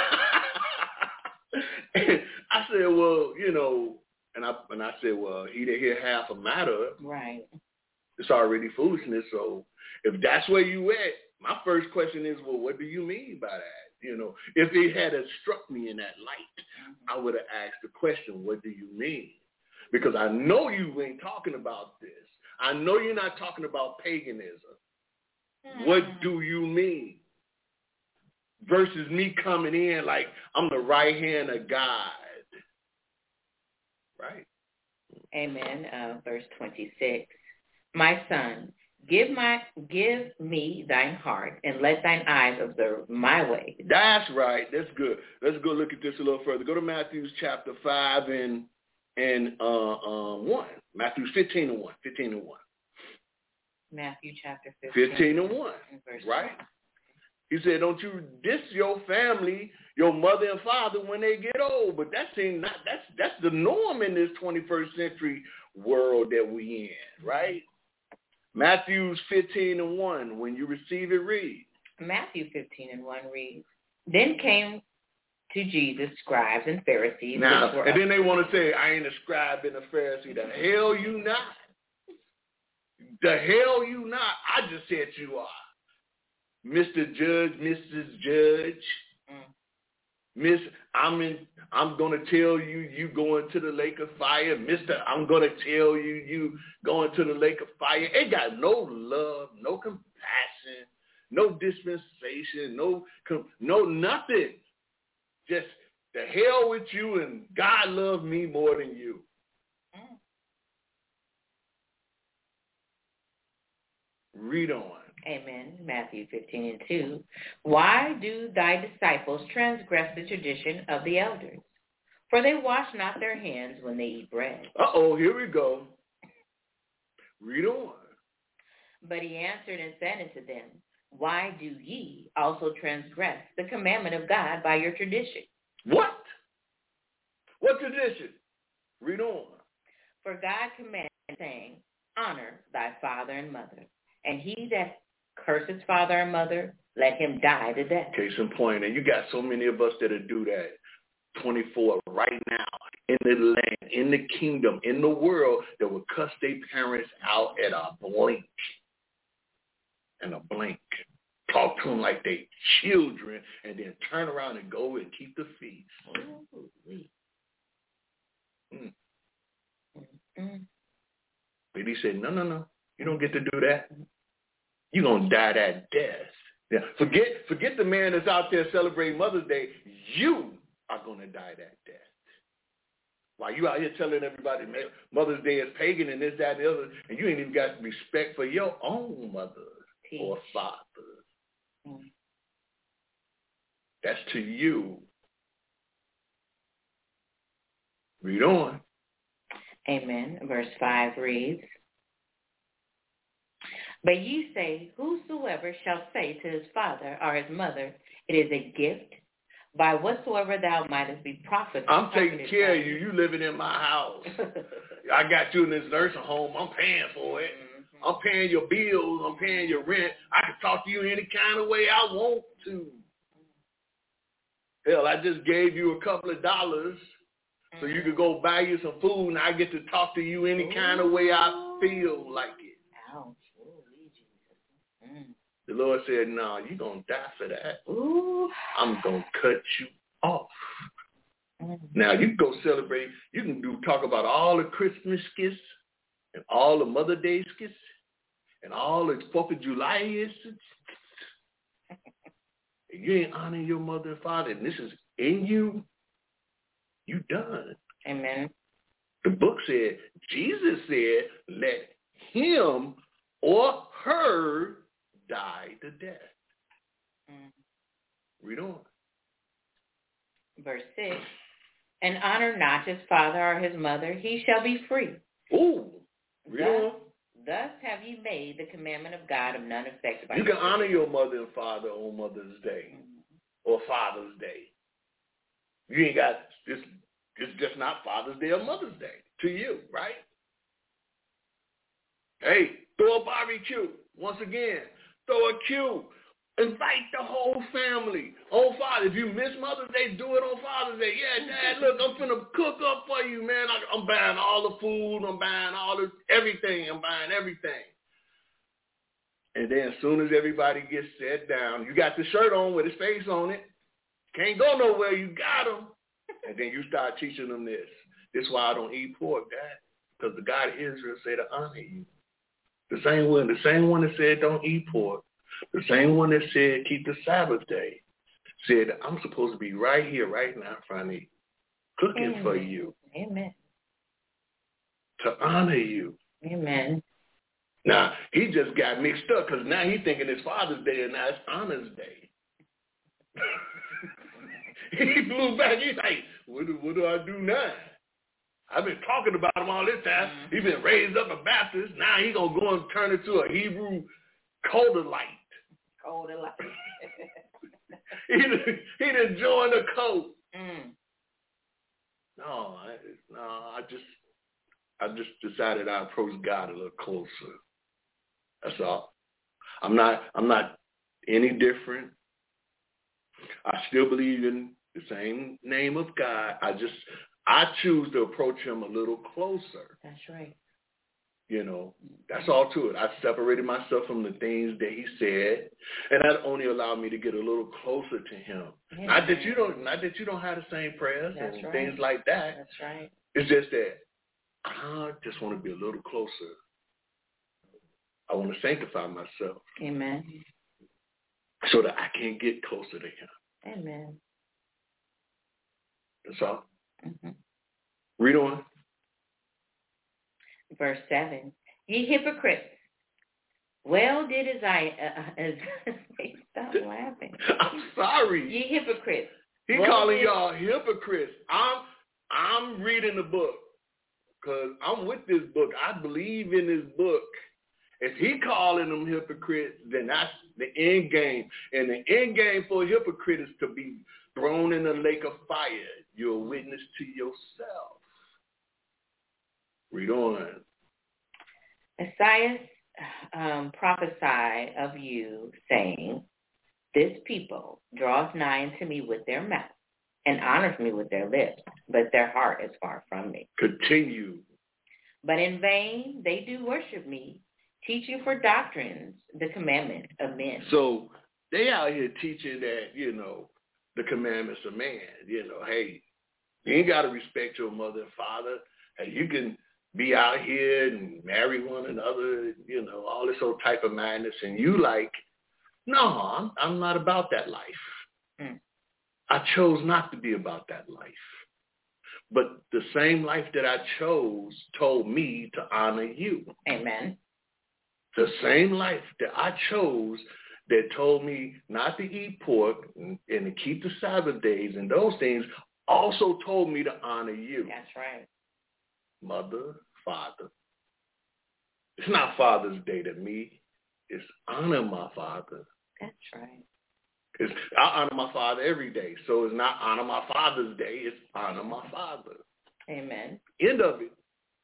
I said, well, you know, and I and I said, well, he didn't hear half a matter. Right. It's already foolishness. So if that's where you at, my first question is, well, what do you mean by that? You know, if it had struck me in that light, I would have asked the question, what do you mean? Because I know you ain't talking about this. I know you're not talking about paganism. Mm. What do you mean? Versus me coming in like I'm the right hand of God. Right. Amen. Uh, verse twenty-six. My son, give my give me thine heart, and let thine eyes observe my way. That's right. That's good. Let's go look at this a little further. Go to Matthew chapter five and and uh, uh, one. Matthew fifteen and one. Fifteen and one. Matthew chapter fifteen. Fifteen and one. Verse right. one. He said, don't you diss your family, your mother and father when they get old. But that's not that's that's the norm in this twenty-first century world that we in, right? Matthew fifteen and one, when you receive it, read. Matthew fifteen and one reads, then came to Jesus scribes and Pharisees. Now, and then they want to say, I ain't a scribe and a Pharisee. The hell you not. The hell you not. I just said you are. Mister Judge, Missus Judge, mm. Miss, I'm in. I'm gonna tell you, you going to the lake of fire, Mister I'm gonna tell you, you going to the lake of fire. It got no love, no compassion, no dispensation, no, no nothing. Just the hell with you, and God loved me more than you. Mm. Read on. Amen. Matthew fifteen and two. Why do thy disciples transgress the tradition of the elders? For they wash not their hands when they eat bread. Uh-oh, here we go. Read on. But he answered and said unto them, why do ye also transgress the commandment of God by your tradition? What? What tradition? Read on. For God commanded, saying, honor thy father and mother, and he that curses father and mother, let him die to death. Case in point, and you got so many of us that'll do that twenty-four right now in the land, in the kingdom, in the world that will cuss their parents out at a blink. And a blink. Talk to them like they children and then turn around and go and keep the feast. Mm. Mm. But he said, no, no, no. You don't get to do that. You're going to die that death. Yeah. Forget forget the man that's out there celebrating Mother's Day. You are going to die that death. While you out here telling everybody Mother's Day is pagan and this, that, and the other, and you ain't even got respect for your own mother or father. Mm. That's to you. Read on. Amen. Verse five reads, but ye say, whosoever shall say to his father or his mother, it is a gift, by whatsoever thou mightest be profited. I'm taking care of you. You living in my house. I got you in this nursing home. I'm paying for it. Mm-hmm. I'm paying your bills. I'm paying your rent. I can talk to you any kind of way I want to. Hell, I just gave you a couple of dollars mm-hmm. so you could go buy you some food, and I get to talk to you any Ooh. kind of way I feel like it. Ouch. The Lord said, no, nah, you're going to die for that. Ooh. I'm going to cut you off. Mm. Now, you can go celebrate. You can do talk about all the Christmas gifts and all the Mother Day gifts and all the fourth of July gifts. You ain't honoring your mother and father, and this is in you. You done. Amen. The book said, Jesus said, let him or her die to death. Mm. Read on. Verse six. And honor not his father or his mother, he shall be free. Ooh. Read thus, on. Thus have ye made the commandment of God of none effect by You can your honor your mother and father on Mother's Day mm-hmm. or Father's Day. You ain't got, it's, it's just not Father's Day or Mother's Day to you, right? Hey, throw a barbecue. Once again, throw a cue. Invite the whole family. On Father, if you miss Mother's Day, do it on Father's Day. Yeah, Dad, look, I'm finna cook up for you, man. I, I'm buying all the food. I'm buying all the, everything. I'm buying everything. And then as soon as everybody gets set down, you got the shirt on with his face on it. Can't go nowhere. You got him. And then you start teaching them this. This is why I don't eat pork, Dad. Because the God of Israel said to honor you. The same one, the same one that said don't eat pork. The same one that said keep the Sabbath day said I'm supposed to be right here, right now in front of you, cooking Amen. for you. Amen. To honor you. Amen. Now, he just got mixed up because now he's thinking it's Father's Day and now it's Honor's Day. He blew back. He's like, what do, what do I do now? I've been talking about him all this time. Mm-hmm. He's been raised up a Baptist. Now he's going to go and turn into a Hebrew Coldalite. Coldalite. he, he done joined the cult. Mm. No, I, no, I just, I just decided I approach God a little closer. That's all. I'm not, I'm not any different. I still believe in the same name of God. I just, I choose to approach him a little closer. That's right. You know, that's all to it. I separated myself from the things that he said, and that only allowed me to get a little closer to him. Yeah. Not that you don't, not that you don't have the same prayers that's and right. things like that. That's right. It's just that I just want to be a little closer. I want to sanctify myself. Amen. So that I can get closer to him. Amen. That's all. Mm-hmm. Read on. Verse seven. Ye hypocrites. Well did Isaiah, uh, uh, stop laughing. I'm sorry. Ye hypocrites. He well calling did... y'all hypocrites. I'm, I'm reading the book because I'm with this book. I believe in this book. If he calling them hypocrites, then that's the end game. And the end game for a hypocrite is to be thrown in a lake of fire. You're a witness to yourself. Read on. Isaiah um, prophesied of you, saying, this people draweth nigh unto me with their mouth, and honors me with their lips, but their heart is far from me. Continue. But in vain they do worship me, teaching for doctrines the commandments of men. So they out here teaching that, you know, the commandments of man. You know, hey, you ain't got to respect your mother and father. Hey, you can be out here and marry one another, you know, all this old type of madness. And you like, no, I'm, I'm not about that life. Mm. I chose not to be about that life. But the same life that I chose told me to honor you. Amen. The same life that I chose that told me not to eat pork and, and to keep the Sabbath days and those things also told me to honor you. That's right. Mother, father. It's not Father's Day to me. It's honor my father. That's right. It's, I honor my father every day. So it's not honor my Father's Day. It's honor my father. Amen. End of it.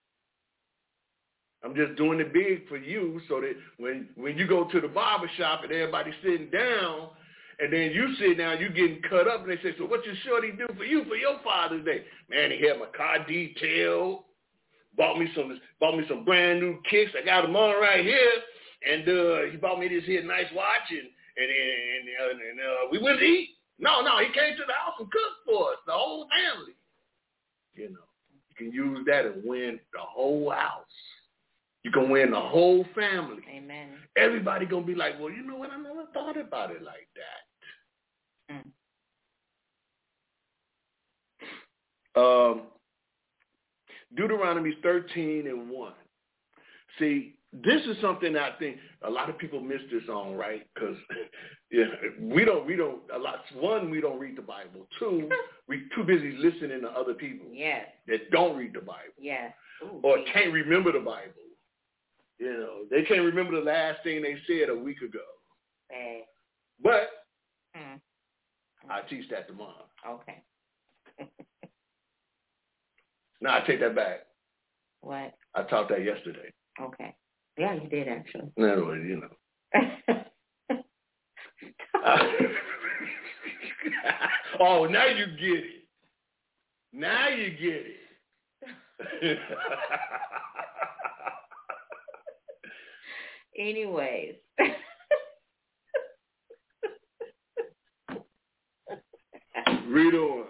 I'm just doing it big for you so that when, when you go to the barber shop and everybody's sitting down and then you sit down, you getting cut up and they say, so what your shorty do for you for your Father's Day? Man, he had my car detailed, bought me some bought me some brand new kicks. I got them on right here. And uh, he bought me this here nice watch and, and, and, and, and uh, we went to eat. No, no, he came to the house and cooked for us, the whole family. You know, you can use that and win the whole house. You can win the whole family. Amen. Everybody going to be like, well, you know what? I never thought about it like that. Mm. Um, Deuteronomy thirteen and one. See, this is something I think a lot of people miss this on, right? Because yeah, we don't, we don't, a lot, one, we don't read the Bible. Two, we too busy listening to other people yes. that don't read the Bible. Yes. Ooh, or geez. can't remember the Bible. You know, they can't remember the last thing they said a week ago. Hey. But mm. I teach that tomorrow. Okay. No, I take that back. What? I taught that yesterday. Okay. Yeah, you did actually. No, you know. Oh, now you get it. Now you get it. Anyways. Read on.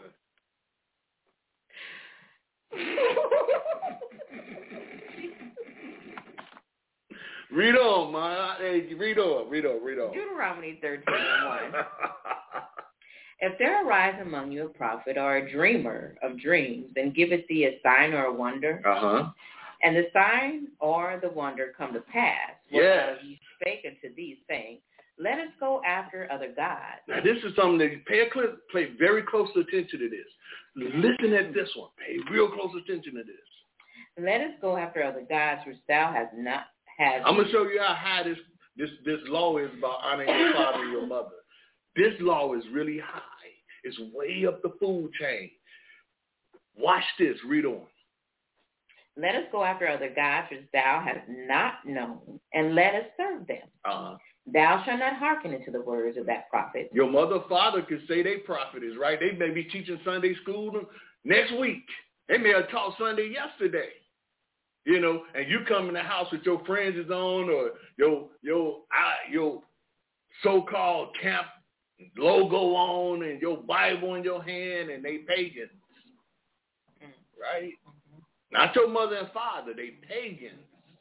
Read on, man. Hey, read on, read on, read on. Deuteronomy thirteen and one. If there arise among you a prophet or a dreamer of dreams, and giveth thee a sign or a wonder, uh-huh. and the sign or the wonder come to pass, yes. he spake unto thee, saying, let us go after other gods. Now, this is something that pay, a cl- pay very close attention to this. Listen at this one. Pay real close attention to this. Let us go after other gods which thou hast not had. I'm going to show you how high this, this, this law is about honoring your father and your mother. This law is really high. It's way up the food chain. Watch this. Read on. Let us go after other gods which thou hast not known, and let us serve them. Uh-huh. Thou shalt not hearken unto the words of that prophet. Your mother or father could say they prophet is, right? They may be teaching Sunday school next week. They may have taught Sunday yesterday. You know, and you come in the house with your friends is on, or your your uh, your so-called camp logo on, and your Bible in your hand, and they pagans, right? Mm-hmm. Not your mother and father, they pagans.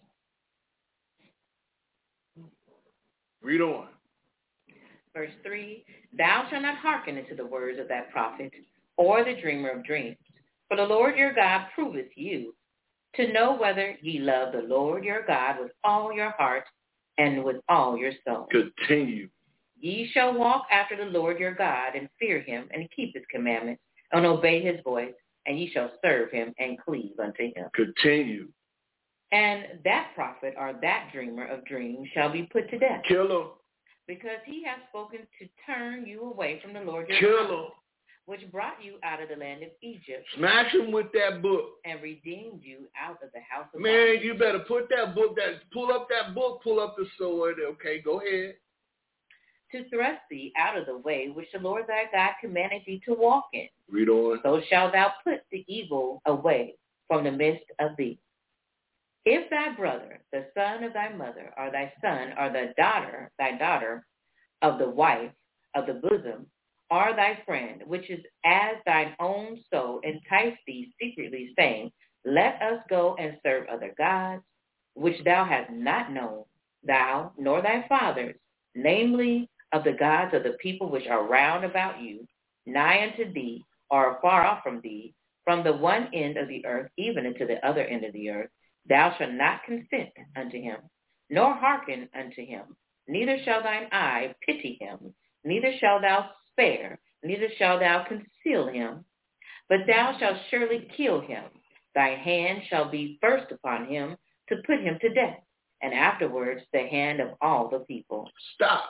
Read on. Verse three, thou shalt not hearken unto the words of that prophet, or the dreamer of dreams. For the Lord your God proveth you, to know whether ye love the Lord your God with all your heart and with all your soul. Continue. Ye shall walk after the Lord your God, and fear him, and keep his commandments, and obey his voice, and ye shall serve him, and cleave unto him. Continue. And that prophet or that dreamer of dreams shall be put to death. Kill him. Because he hath spoken to turn you away from the Lord your Kill God, him. which brought you out of the land of Egypt. Smash him with that book. And redeemed you out of the house of Man, bondage. you better put that book, that pull up that book, pull up the sword. Okay, go ahead. To thrust thee out of the way which the Lord thy God commanded thee to walk in. Read on. So shalt thou put the evil away from the midst of thee. If thy brother, the son of thy mother, or thy son, or the daughter, thy daughter, of the wife of the bosom, or thy friend, which is as thine own soul, entice thee secretly, saying, let us go and serve other gods, which thou hast not known, thou nor thy fathers, namely of the gods of the people which are round about you, nigh unto thee, or far off from thee, from the one end of the earth even unto the other end of the earth, thou shalt not consent unto him, nor hearken unto him, neither shall thine eye pity him, neither shalt thou spare, neither shalt thou conceal him, but thou shalt surely kill him. Thy hand shall be first upon him to put him to death, and afterwards the hand of all the people. Stop.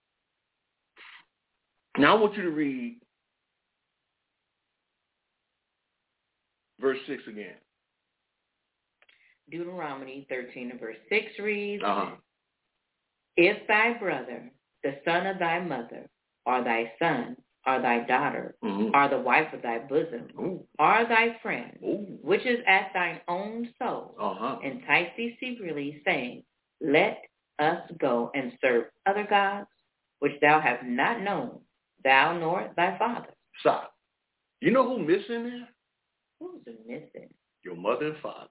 Now I want you to read verse six again. Deuteronomy thirteen and verse six reads, uh-huh. If thy brother, the son of thy mother, or thy son, or thy daughter, mm-hmm. or the wife of thy bosom, Ooh. or thy friend, Ooh. which is as thine own soul, uh-huh. entice thee secretly, saying, let us go and serve other gods, which thou hast not known, thou nor thy father. Stop. You know who missing there? Who's missing? Your mother and father.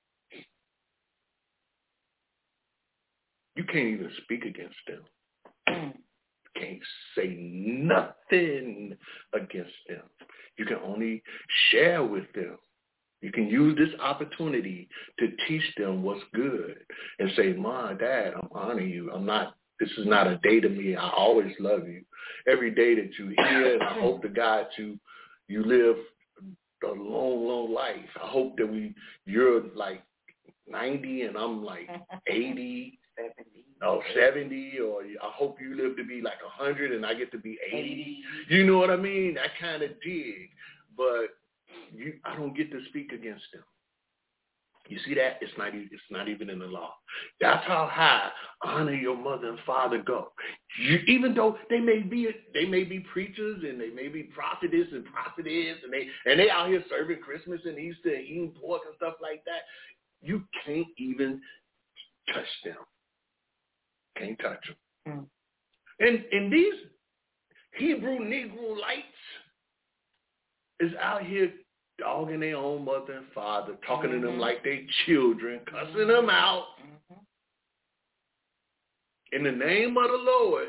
You can't even speak against them. Mm. You can't say nothing against them. You can only share with them. You can use this opportunity to teach them what's good and say, Mom, Dad, I'm honoring you. I'm not, this is not a day to me. I always love you. Every day that you hear, and I hope to God you, you live a long, long life. I hope that we, you're like ninety and I'm like eighty, seventy, or seventy, or I hope you live to be like one hundred and I get to be eighty. You know what I mean? That kind of dig. But you, I don't get to speak against them. You see that? It's not, it's not even in the law. That's how high honor your mother and father go. You, even though they may be they may be preachers and they may be prophetess and prophetess and they and they out here serving Christmas and Easter and eating pork and stuff like that, you can't even touch them. Can't touch them. Mm. And and these Hebrew Negro lights is out here dogging their own mother and father, talking mm-hmm. to them like they children, cussing mm-hmm. them out. Mm-hmm. In the name of the Lord,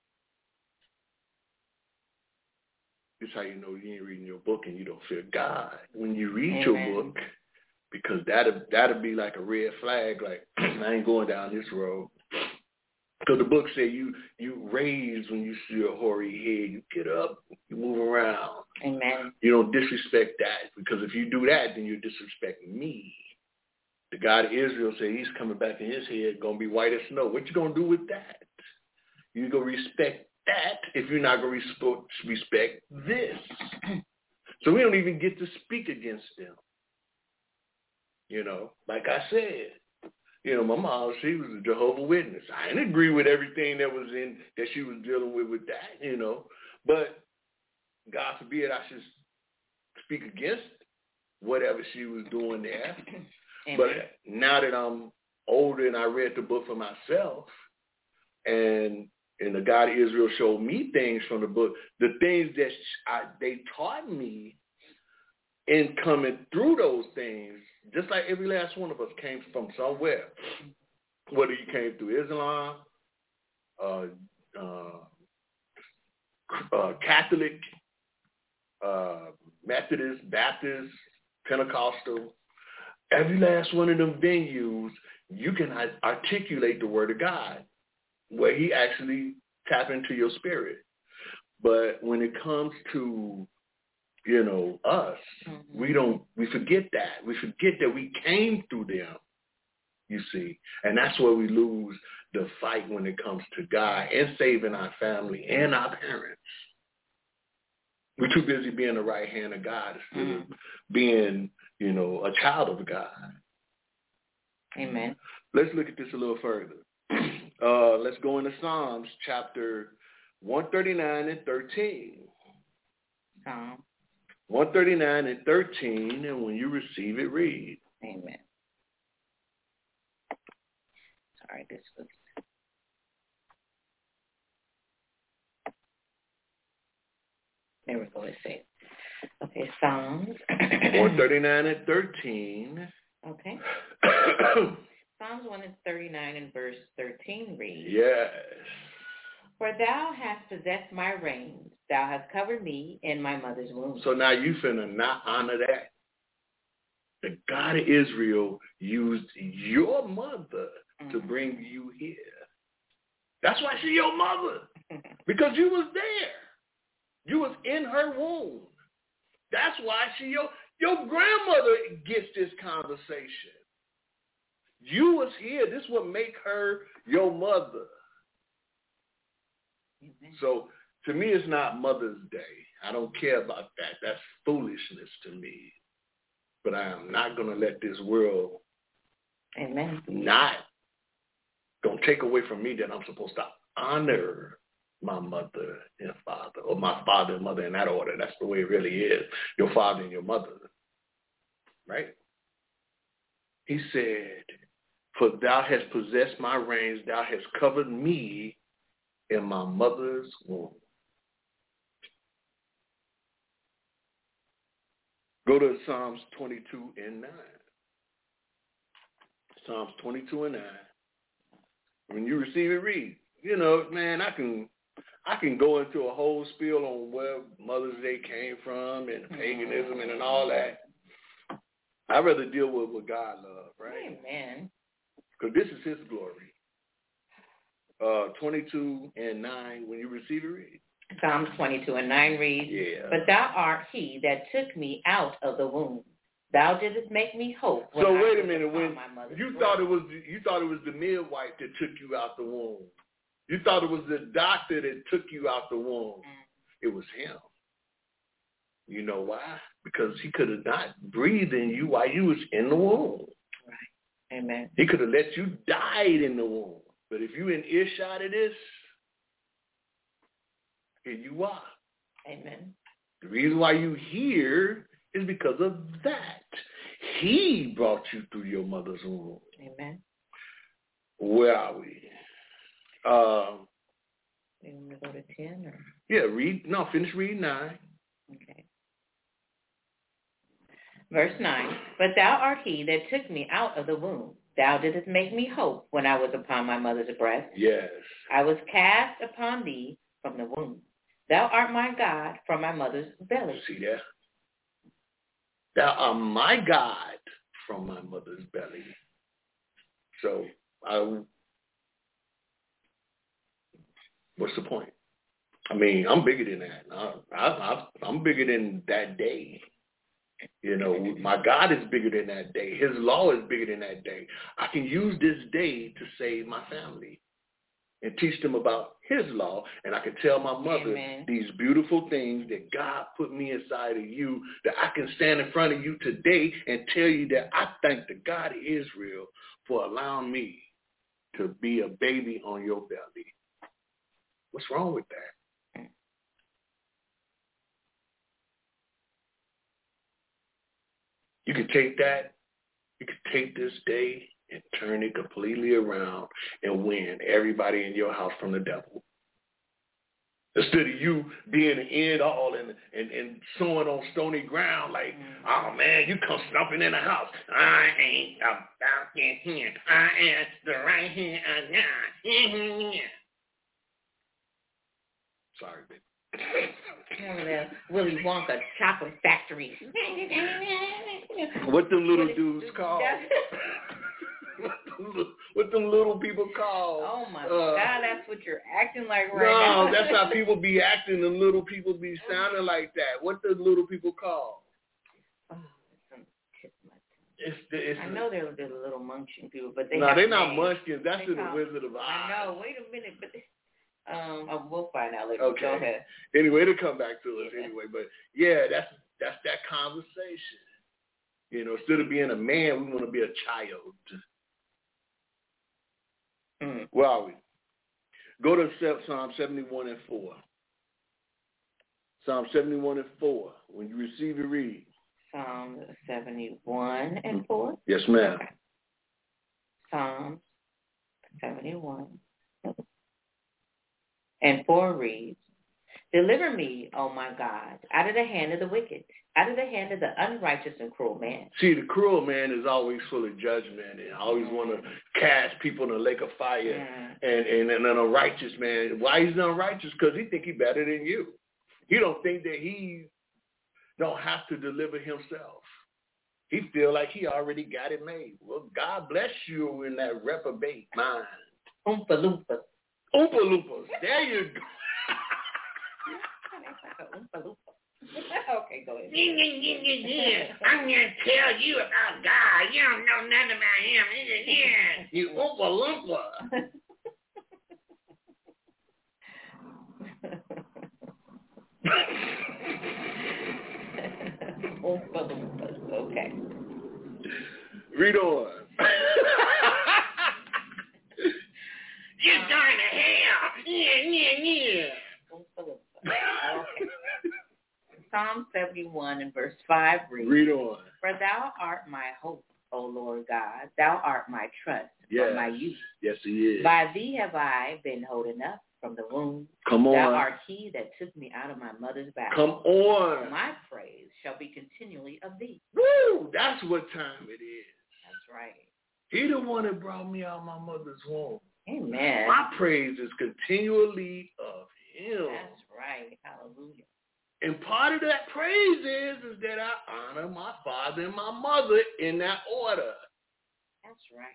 this is how you know you ain't reading your book and you don't fear God. When you read Amen. Your book, because that'll, that'll be like a red flag, like, I ain't going down this road. Because the book said you you raise when you see a hoary head. You get up, you move around. Amen. You don't disrespect that, because if you do that, then you're disrespecting me. The God of Israel said he's coming back in his head, going to be white as snow. What you going to do with that? You're going to respect that if you're not going to respect this. So we don't even get to speak against them. You know, like I said. You know, my mom, she was a Jehovah's Witness. I didn't agree with everything that was in, that she was dealing with with that, you know. But God forbid I should speak against whatever she was doing there. Amen. But now that I'm older and I read the book for myself, and and the God of Israel showed me things from the book, the things that I, they taught me in coming through those things, just like every last one of us came from somewhere. Whether you came through Islam, uh, uh, uh, Catholic, uh, Methodist, Baptist, Pentecostal, every last one of them venues, you can articulate the word of God, where he actually tap into your spirit. But when it comes to You know, us, mm-hmm. we don't, we forget that. We forget that we came through them, you see. And that's where we lose the fight when it comes to God and saving our family and our parents. We're too busy being the right hand of God instead mm-hmm. of being, you know, a child of God. Amen. Let's look at this a little further. Uh, let's go into Psalms chapter one thirty-nine and thirteen. Psalm. one thirty-nine and thirteen, and when you receive it, read. Amen. Sorry, this was... There we go, let's see. Okay, Psalms. one thirty-nine and thirteen. Okay. Psalms one thirty-nine and verse thirteen reads. Yes. For thou hast possessed my reins, thou hast covered me in my mother's womb. So now you finna not honor that. The God of Israel used your mother mm-hmm. to bring you here. That's why she's your mother. Because you was there. You was in her womb. That's why she your your grandmother gets this conversation. You was here. This would make her your mother. Amen. So to me, it's not Mother's Day. I don't care about that. That's foolishness to me. But I am not going to let this world Amen. not going to take away from me that I'm supposed to honor my mother and father, or my father and mother in that order. That's the way it really is. Your father and your mother. Right? He said, for thou hast possessed my reins, thou hast covered me in my mother's womb. Go to Psalms twenty-two and nine. Psalms twenty-two and nine. When you receive it, read. You know, man, I can I can go into a whole spiel on where Mother's Day came from and paganism and, and all that. I'd rather deal with what God loves, right? Amen. Because this is his glory. Uh, twenty-two and nine, when you receive it, read. Psalms twenty-two and nine reads, Yeah. But thou art he that took me out of the womb. Thou didst make me hope. So when wait I a minute, was when upon my mother's you breast. thought it was you thought it was the midwife that took you out the womb. You thought it was the doctor that took you out the womb. Mm. It was him. You know why? Because he could have not breathed in you while you was in the womb. Right. Amen. He could have let you die in the womb. But if you in earshot of this, here you are. Amen. The reason why you here is because of that. He brought you through your mother's womb. Amen. Where are we? Um, You want to go to ten or? yeah, read. No, finish reading nine. Okay. Verse nine. But thou art he that took me out of the womb. Thou didst make me hope when I was upon my mother's breast. Yes. I was cast upon thee from the womb. Thou art my God from my mother's belly. See that? Thou art my God from my mother's belly. So, I, what's the point? I mean, I'm bigger than that. I, I, I, I'm bigger than that day. You know, my God is bigger than that day. His law is bigger than that day. I can use this day to save my family and teach them about his law, and I can tell my mother Amen. these beautiful things that God put me inside of you, that I can stand in front of you today and tell you that I thank the God of Israel for allowing me to be a baby on your belly. What's wrong with that? You can take that, you can take this day and turn it completely around and win everybody in your house from the devil. Instead of you being the end all and, and, and sowing on stony ground like, oh man, you come stomping in the house. I ain't about in here. I am the right hand of God. Sorry, baby. Remember that Willy Wonka chocolate factory. What them little Willy, dudes called? What them little people call? Oh my uh, God, that's what you're acting like right no, now. that's how people be acting. The little people be sounding like that. What the little people call? Oh, some tip my tongue. It's the, it's I know they're the little munchkin people, but they no, have they're not names. munchkins. That's They in the call- Wizard of Oz. I know. Wait a minute, but they, um, oh, we'll find out later. Okay. Go ahead. Anyway, it'll come back to us Yeah. anyway. But yeah, that's that's that conversation. You know, instead of being a man, we want to be a child. Mm. Where are we? Go to Psalm seventy-one and four. Psalm seventy-one and four. When you receive it, read. Psalm seventy-one and four. Yes, ma'am. Okay. Psalm seventy-one and four reads, Deliver me, O my God, out of the hand of the wicked, out of the hand of the unrighteous and cruel man. See, the cruel man is always full of judgment and always Mm. want to cast people in a lake of fire. Mm. And, and, and an unrighteous man, why he's unrighteous? Because he think he better than you. He don't think that he don't have to deliver himself. He feel like he already got it made. Well, God bless you in that reprobate mind. Oompa Loompa. Oompa Loompas. There you go. Oompa Loompa. Okay, go ahead. I'm going to tell you about God. You don't know nothing about him. You Oompa Loompa. Oompa Loompas. Okay. Read on. You're going to hell. Yeah, yeah, yeah. Oompa Loompa. Okay. Psalm seventy-one and verse five reads, Read on. For thou art my hope, O Lord God. Thou art my trust Yes. from my youth. Yes, he is. By thee have I been holden up from the womb. Come on. Thou art he that took me out of my mother's bowels. Come on. My praise shall be continually of thee. Woo! That's what time it is. That's right. He the one that brought me out of my mother's womb. Amen. My praise is continually of him. That's right. Hallelujah. And And part of that praise is, is that I honor my father and my mother in that order. That's right.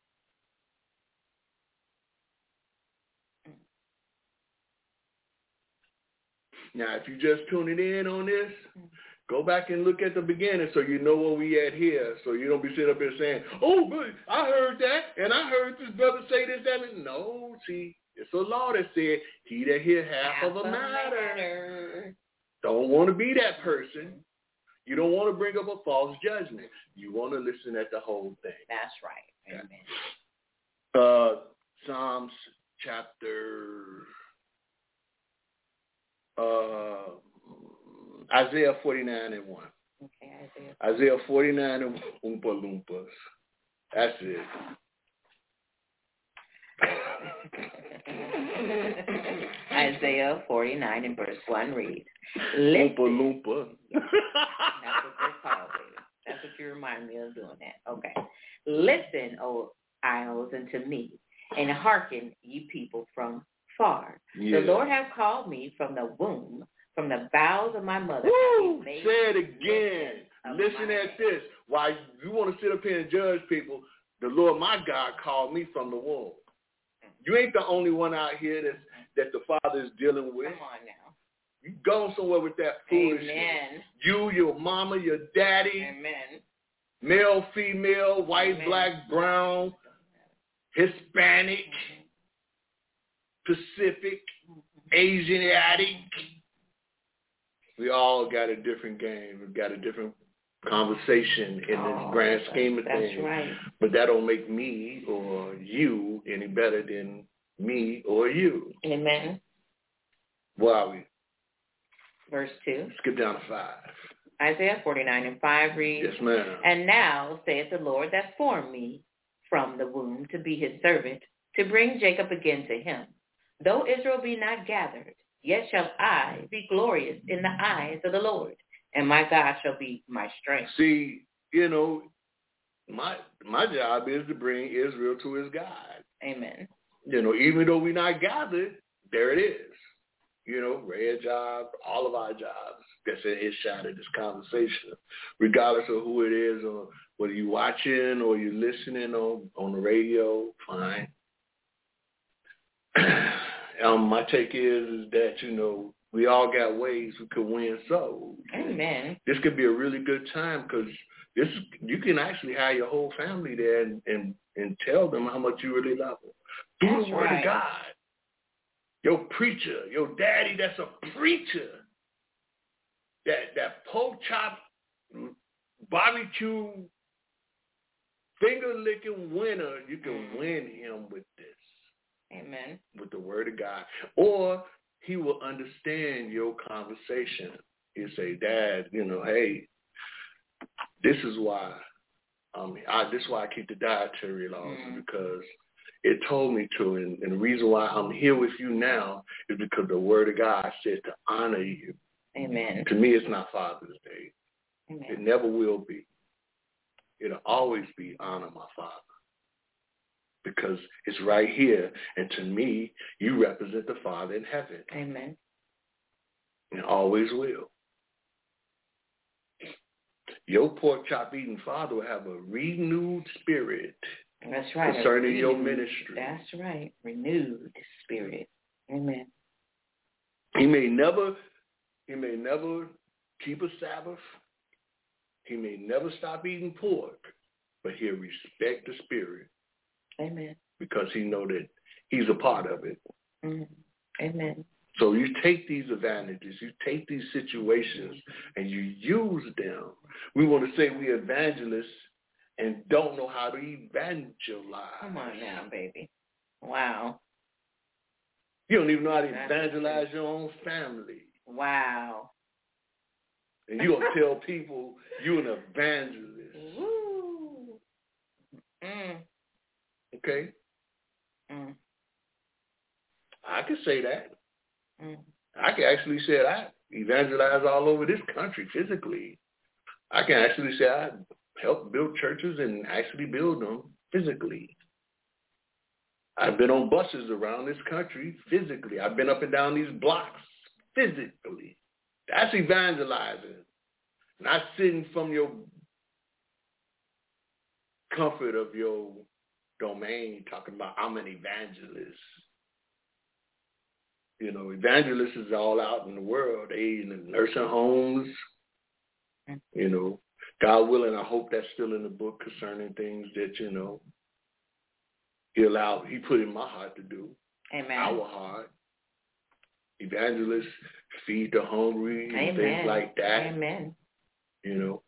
Now, if you just tuning in on this, go back and look at the beginning so you know where we at here. So you don't be sitting up here saying, oh, good, I heard that, and I heard this brother say this, that, and no, see, it's a law that said, he that hear half, half of a matter. matter. Don't want to be that person. You don't want to bring up a false judgment. You want to listen at the whole thing. That's right. Amen. Uh, Psalms chapter, uh, Isaiah forty-nine and one. Okay, Isaiah. Isaiah forty-nine and Oompa Loompas. That's it. Isaiah forty-nine and verse one reads, Oompa Loompa. That's what they're called, baby. That's what you remind me of doing that. Okay. Listen, O isles, unto me, and hearken, ye people from far. Yeah. The Lord hath called me from the womb, from the bowels of my mother. Woo! Say it again. Listen at this. Why you want to sit up here and judge people, the Lord my God called me from the womb. You ain't the only one out here that's, that the Father is dealing with. Come on now. You go somewhere with that foolishness. Amen. You, your mama, your daddy. Amen. Male, female, white, Amen. Black, brown, Hispanic, mm-hmm. Pacific, mm-hmm. Asiatic. We all got a different game. We've got a different conversation in this oh, grand scheme of that's things. Right. But that don't make me or you any better than me or you. Amen. Where are we? Verse two. Skip down to five. Isaiah forty-nine and five reads, yes, ma'am. And now saith the Lord that formed me from the womb to be his servant, to bring Jacob again to him. Though Israel be not gathered, yet shall I be glorious in the eyes of the Lord, and my God shall be my strength. See, you know, my my job is to bring Israel to his God. Amen. You know, even though we're not gathered, there it is. You know, Red's job, all of our jobs, that's in his shot of this conversation, regardless of who it is, or whether you're watching or you're listening on, on the radio, fine. um, my take is, is that, you know, we all got ways we could win souls. Amen. This could be a really good time because this you can actually have your whole family there and, and, and tell them how much you really love them. Through the word right. of God. Your preacher, your daddy that's a preacher, that that pork chop, barbecue, finger-licking winner, you can mm. win him with this. Amen. With the word of God. Or he will understand your conversation. He'll say, Dad, you know, hey, this is why, um, I, this is why I keep the dietary laws, mm. because it told me to, and, and the reason why I'm here with you now is because the word of God said to honor you. Amen. To me, it's not Father's Day. Amen. It never will be. It'll always be honor my Father. Because it's right here, and to me, you represent the Father in heaven. Amen. And always will. Your pork chop eating Father will have a renewed spirit. That's right. Concerning renewed, your ministry. That's right. Renewed spirit. Amen. He may never, he may never keep a Sabbath. He may never stop eating pork, but he'll respect the spirit. Amen. Because he know that he's a part of it. Mm-hmm. Amen. So you take these advantages, you take these situations, and you use them. We want to say we evangelists and don't know how to evangelize. Come on now, baby. Wow. You don't even know how to evangelize your own family. Wow. And you gonna tell people you're an evangelist. Woo. Mm. Okay? Mm. I can say that. Mm. I can actually say that I evangelize all over this country physically. I can actually say I help build churches and actually build them physically. I've been on buses around this country physically. I've been up and down these blocks physically. That's evangelizing. Not sitting from your comfort of your domain talking about I'm an evangelist. You know, evangelists is all out in the world. They in the nursing homes. You know, God willing, I hope that's still in the book concerning things that, you know, he allowed, he put in my heart to do. Amen. Our heart. Evangelists feed the hungry and Amen. things like that. Amen. You know,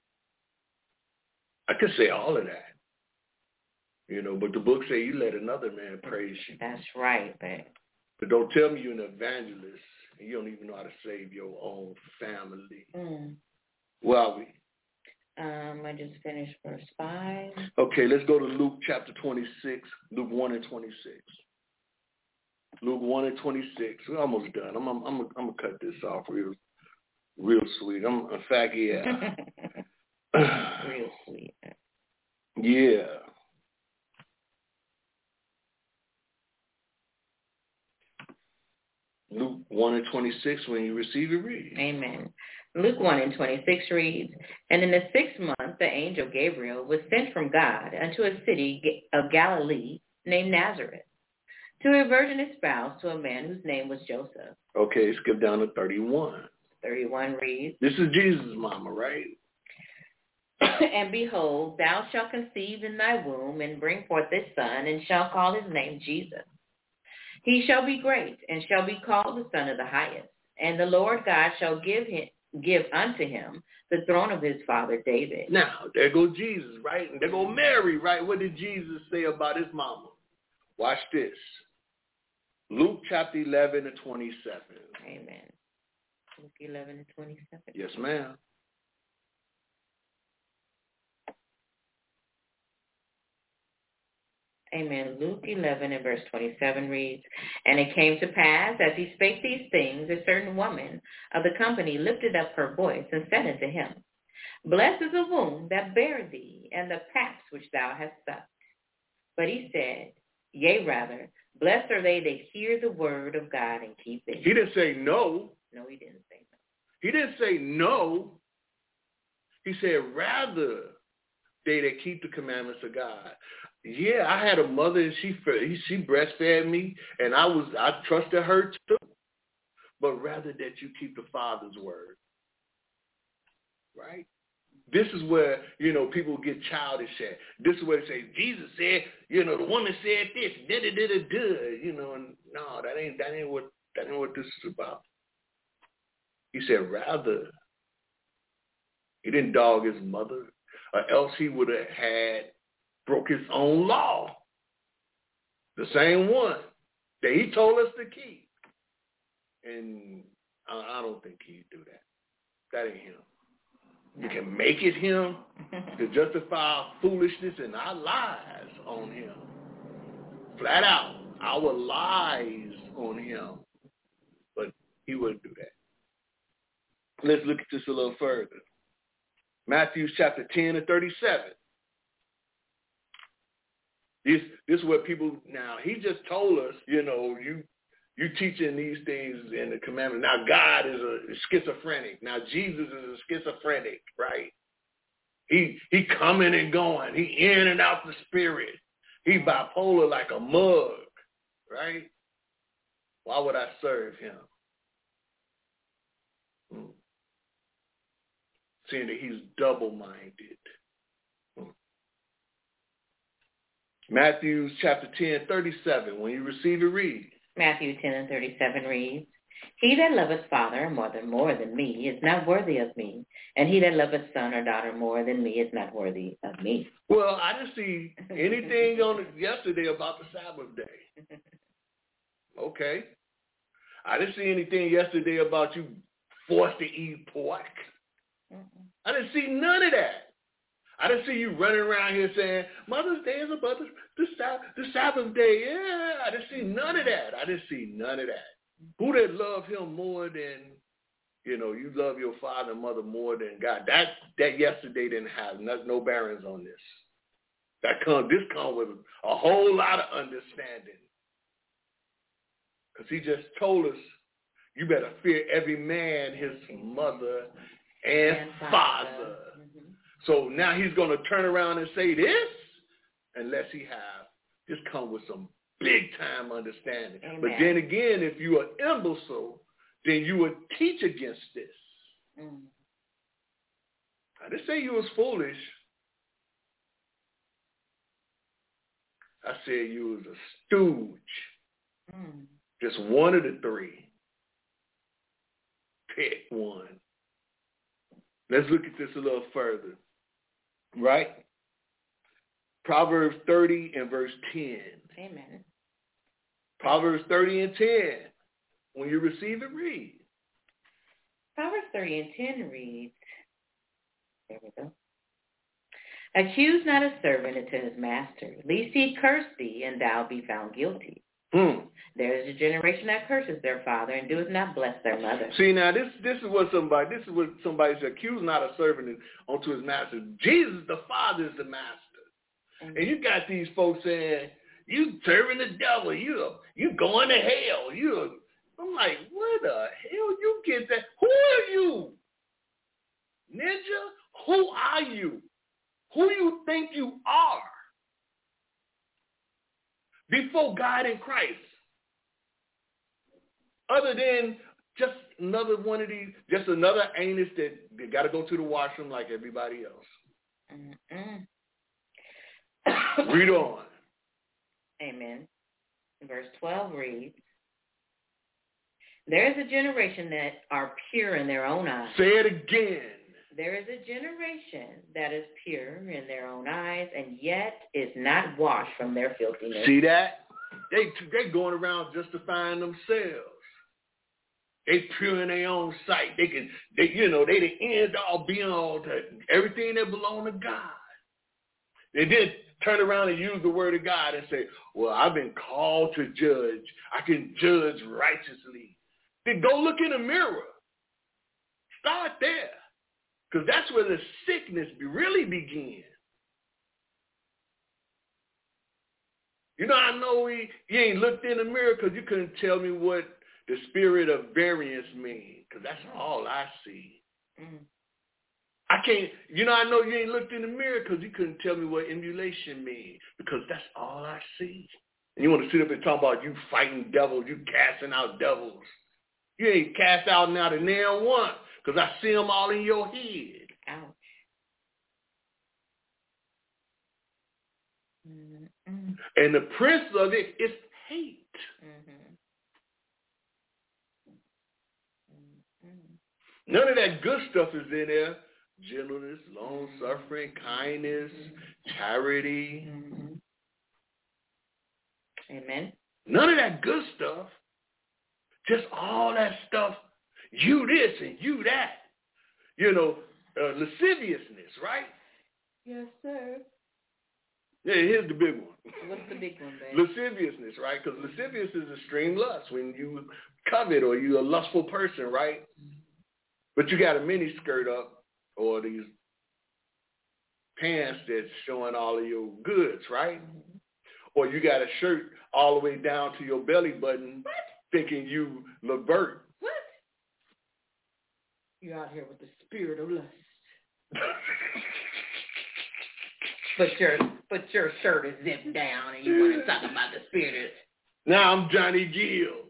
I could say all of that. You know, but the book say you let another man praise you. That's right, but But don't tell me you're an evangelist and you don't even know how to save your own family. mm. Where are we? Um, I just finished verse five. Okay, let's go to Luke chapter twenty-six, Luke one and twenty-six. Luke one and twenty-six. We're almost done. I'm, I'm, I'm, I'm gonna cut this off real, real sweet. I'm, in fact, yeah. Real sweet. Yeah. Luke one and twenty-six. When you receive it, read. Amen. Luke one and twenty-six reads, And in the sixth month the angel Gabriel was sent from God unto a city of Galilee named Nazareth, to a virgin espoused to a man whose name was Joseph. Okay, skip down to thirty-one. thirty-one reads, This is Jesus' mama, right? And behold, thou shalt conceive in thy womb, and bring forth a son, and shalt call his name Jesus. He shall be great, and shall be called the Son of the Highest. And the Lord God shall give him, give unto him the throne of his father David. Now, there goes Jesus, right? And there go Mary, right? What did Jesus say about his mama? Watch this. Luke chapter eleven and twenty-seven. Amen. Luke eleven and twenty-seven. Yes, ma'am. Amen. Luke eleven and verse twenty-seven reads, And it came to pass, as he spake these things, a certain woman of the company lifted up her voice and said unto him, Blessed is the womb that bare thee, and the paps which thou hast sucked. But he said, Yea, rather, blessed are they that hear the word of God and keep it. He didn't say no. No, he didn't say no. He didn't say no. He said, rather, they that keep the commandments of God. Yeah, I had a mother and she she breastfed me, and I was I trusted her too. But rather that you keep the Father's word, right? This is where, you know, people get childish at. This is where they say Jesus said, you know, the woman said this, da da da da da, you know, and no, that ain't that ain't what that ain't what this is about. He said rather. He didn't dog his mother, or else he would have had broke his own law. The same one that he told us to keep. And I, I don't think he'd do that. That ain't him. We can make it him to justify our foolishness and our lies on him. Flat out, our lies on him. But he wouldn't do that. Let's look at this a little further. Matthew chapter ten and thirty-seven. This, this is what people, now, he just told us, you know, you you teaching these things in the commandment. Now, God is a schizophrenic. Now, Jesus is a schizophrenic, right? He he coming and going. He in and out the spirit. He bipolar like a mug, right? Why would I serve him? Hmm. Seeing that he's double-minded. Hmm. Matthew chapter ten, thirty-seven. When you receive it, read. Matthew ten and thirty-seven reads, He that loveth father or mother more than me is not worthy of me, and he that loveth son or daughter more than me is not worthy of me. Well, I didn't see anything on it yesterday about the Sabbath day. Okay. I didn't see anything yesterday about you forced to eat pork. Mm-mm. I didn't see none of that. I didn't see you running around here saying, Mother's Day is about the, the, the Sabbath day. Yeah, I didn't see none of that. I didn't see none of that. Who that love him more than, you know, you love your father and mother more than God? That that yesterday didn't have no, no bearings on this. That come, this come with a whole lot of understanding. Because he just told us, You better fear every man, his mother and, and father. father. Mm-hmm. So now he's going to turn around and say this, unless he have just come with some big-time understanding. Amen. But then again, if you're an imbecile, then you would teach against this. Mm. I didn't say you was foolish. I said you was a stooge. Mm. Just one of the three. Pick one. Let's look at this a little further. Right? Proverbs thirty and verse ten. Amen. Proverbs thirty and ten. When you receive it, read. Proverbs thirty and ten reads, there we go. Accuse not a servant unto his master, lest he curse thee, and thou be found guilty. Hmm. There is a generation that curses their father and doeth not bless their mother. See, now this this is what somebody this is what somebody said. Accuse not a servant unto his master. Jesus, the Father, is the master. Mm-hmm. And you got these folks saying, you serving the devil, you you going to hell. You I'm like, where the hell you get that? Who are you? Ninja? Who are you? Who you think you are? Before God in Christ. Other than just another one of these, just another anus that, that got to go to the washroom like everybody else. Mm-mm. Read on. Amen. Verse twelve reads, there is a generation that are pure in their own eyes. Say it again. There is a generation that is pure in their own eyes, and yet is not washed from their filthiness. See that? They they going around justifying themselves. They pure in their own sight. They can, they you know, they the end all be all to everything that belong to God. They did turn around and use the word of God and say, well, I've been called to judge. I can judge righteously. Then go look in the mirror. Start there. Because that's where the sickness really begins. You know, I know he, he ain't looked in the mirror because you couldn't tell me what the spirit of variance means, because that's all I see. Mm. I can't, you know, I know you ain't looked in the mirror because you couldn't tell me what emulation means, because that's all I see. And you want to sit up and talk about you fighting devils, you casting out devils. You ain't cast out now the nail one, because I see them all in your head. Ouch. Mm-mm. And the prince of it is hate. Mm-hmm. Mm-hmm. None of that good stuff is in there. Gentleness, long-suffering, kindness, charity. Mm-hmm. Amen. None of that good stuff. Just all that stuff. You this and you that. You know, uh, lasciviousness, right? Yes, sir. Yeah, here's the big one. What's the big one, babe? Lasciviousness, right? Because lascivious is extreme lust, when you covet or you're a lustful person, right? But you got a mini skirt up or these pants that's showing all of your goods, right? Mm-hmm. Or you got a shirt all the way down to your belly button, what? Thinking you Levert. What? You're out here with the spirit of lust. But your but your shirt is zipped down and you want to talk about the spirit. Now I'm Johnny Gill.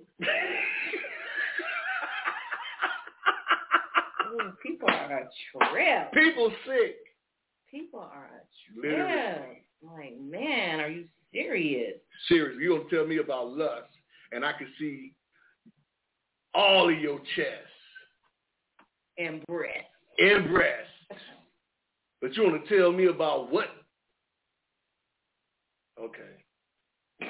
Ooh, people are a trip. People sick. People are a trip. Literally. Like, man, are you serious? Serious. You don't tell me about lust, and I can see all of your chest. And breast. And breast. But you want to tell me about what? Okay.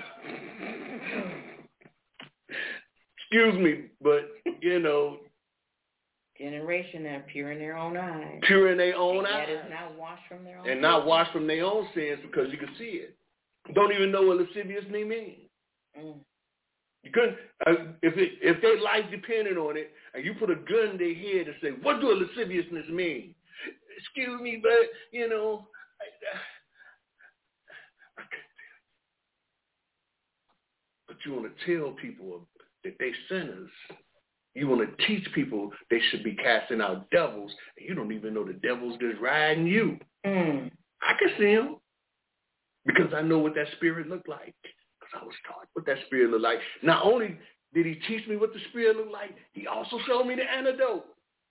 Excuse me, but, you know. Generation that are pure in their own eyes. Pure in their own and eyes. That is not washed from their own And not washed from their own sins because you can see it. Don't even know what lascivious means. Mm. You couldn't, uh, if it, if their life depended on it, and you put a gun in their head and say, what do a lasciviousness mean? Excuse me, but, you know, I, I can't tell you. But you want to tell people that they sinners. You want to teach people they should be casting out devils, and you don't even know the devil's just riding you. Mm. I can see him because I know what that spirit looked like, because I was taught what that spirit looked like. Not only did he teach me what the spirit looked like, he also showed me the antidote.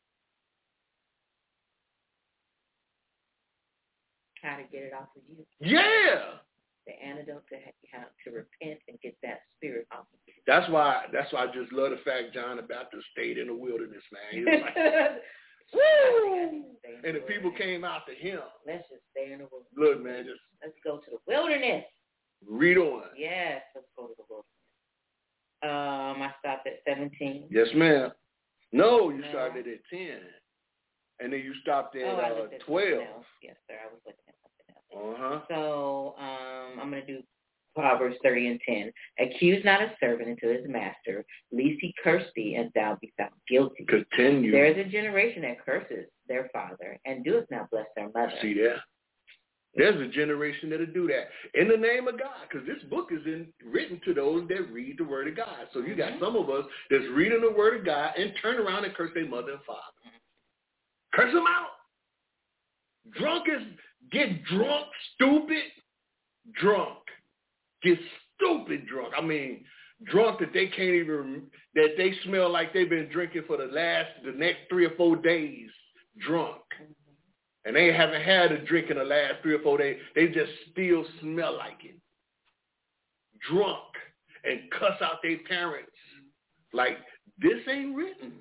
How to get it off of you. Yeah. The antidote to how to repent and get that spirit off of you. That's why That's why I just love the fact John the Baptist stayed in the wilderness, man. He was like, woo! And the people came out to him. Let's just stay in the wilderness. Look, man, just let's go to the wilderness. Read on. Yes, let's go to the wilderness. Um, I stopped at seventeen. Yes, ma'am. No, you no. started at ten. And then you stopped at, oh, uh, at twelve. Yes, sir. I was looking at something else. Uh-huh. So um, I'm going to do Proverbs thirty and ten. Accuse not a servant unto his master, lest he curse thee, and thou be found guilty. Continue. There is a generation that curses their father, and doeth not bless their mother. See that? There's a generation that'll do that in the name of God, because this book is in, written to those that read the word of God. So you got mm-hmm. some of us that's reading the word of God and turn around and curse their mother and father. Mm-hmm. Curse them out. Drunk is, get drunk, stupid, drunk. Get stupid drunk. I mean, drunk that they can't even, that they smell like they've been drinking for the last, the next three or four days, drunk. Mm-hmm. And they haven't had a drink in the last three or four days. They just still smell like it. Drunk. And cuss out their parents. Like, this ain't written.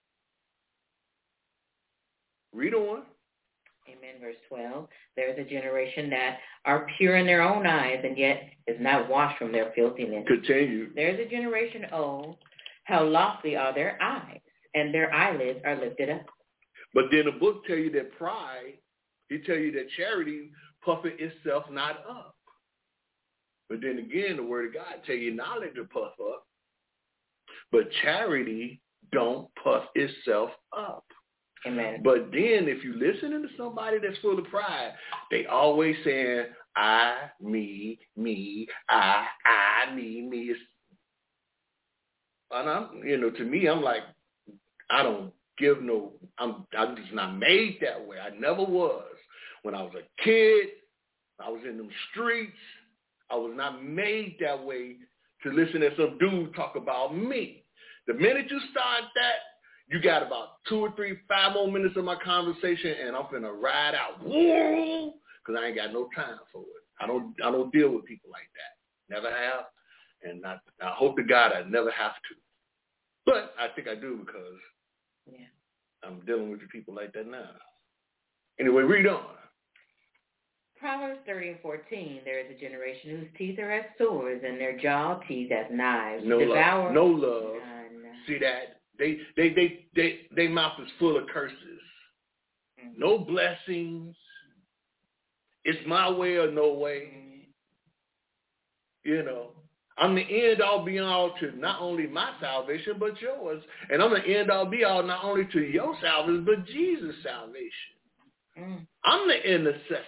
Read on. Amen. Verse twelve. There's a generation that are pure in their own eyes and yet is not washed from their filthiness. Continue. There's a generation, oh, how lofty are their eyes, and their eyelids are lifted up. But then the book tell you that pride, he tell you that charity puffeth itself not up. But then again, the word of God tell you knowledge to puff up. But charity don't puff itself up. Amen. But then if you listen to somebody that's full of pride, they always saying, I, me, me, I, I, me, me. It's, and I'm, you know, to me, I'm like, I don't give no, I'm, I'm just not made that way. I never was. When I was a kid, I was in them streets. I was not made that way to listen to some dude talk about me. The minute you start that, you got about two or three, five more minutes of my conversation, and I'm finna ride out, woo, because I ain't got no time for it. I don't, I don't deal with people like that. Never have, and I, I hope to God I never have to. But I think I do because yeah. I'm dealing with people like that now. Anyway, read on. Proverbs thirty and fourteen, there is a generation whose teeth are as swords and their jaw teeth as knives. No Devour. love. No love. None. See that? They, they, they, they, they mouth is full of curses. Mm-hmm. No blessings. It's my way or no way. Mm-hmm. You know, I'm the end all be all to not only my salvation, but yours. And I'm the end all be all not only to your salvation, but Jesus' salvation. Mm. I'm the intercessor.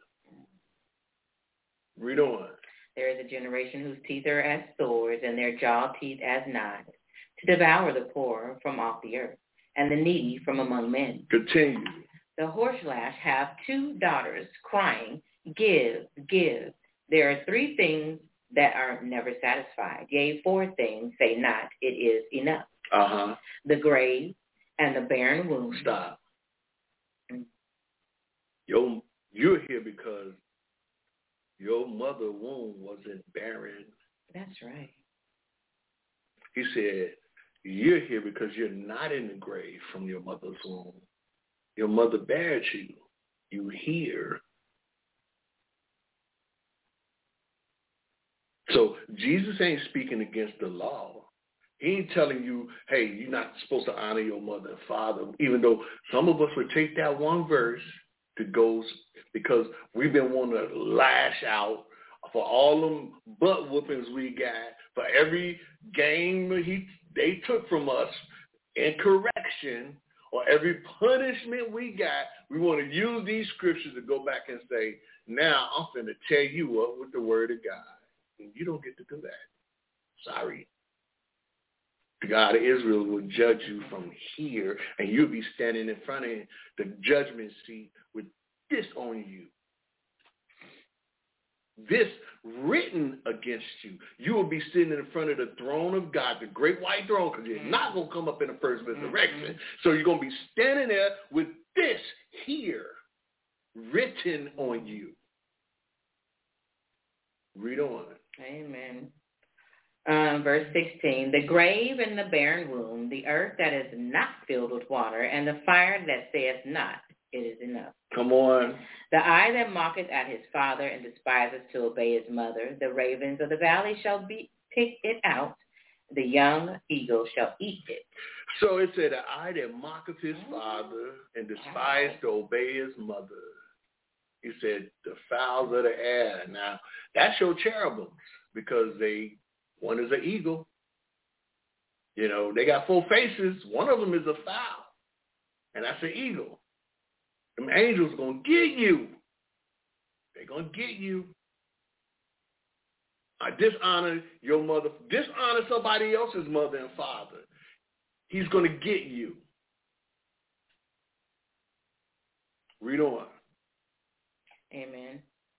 Read on. There is a generation whose teeth are as swords and their jaw teeth as knives, to devour the poor from off the earth and the needy from among men. Continue. The horselash have two daughters crying, give, give. There are three things that are never satisfied. Yea, four things say not, it is enough. Uh-huh. The grave and the barren womb. Stop. Mm. Yo, you're here because your mother womb wasn't barren. That's right. He said, you're here because you're not in the grave from your mother's womb. Your mother bared you. You here. So Jesus ain't speaking against the law. He ain't telling you, hey, you're not supposed to honor your mother and father, even though some of us would take that one verse to go because we've been wanting to lash out for all them butt whoopings we got, for every game he they took from us in correction, or every punishment we got. We want to use these scriptures to go back and say, now I'm going to tear you up with the word of God. And you don't get to do that. Sorry. The God of Israel will judge you from here, and you'll be standing in front of the judgment seat with this on you. This written against you. You will be sitting in front of the throne of God, the great white throne, because you're not going to come up in the first resurrection. Mm-hmm. So you're going to be standing there with this here written on you. Read on. Amen. Um, verse sixteen, the grave and the barren womb, the earth that is not filled with water, and the fire that saith not, it is enough. Come on. The eye that mocketh at his father and despises to obey his mother, the ravens of the valley shall be, pick it out, the young eagle shall eat it. So it said, the eye that mocketh his father and despises to obey his mother. He said, the fowls of the air. Now, that's your cherubims, because they, one is an eagle. You know, they got four faces. One of them is a fowl, and that's an eagle. Them angels going to get you. They're going to get you. I dishonor your mother. Dishonor somebody else's mother and father. He's going to get you. Read on. Amen.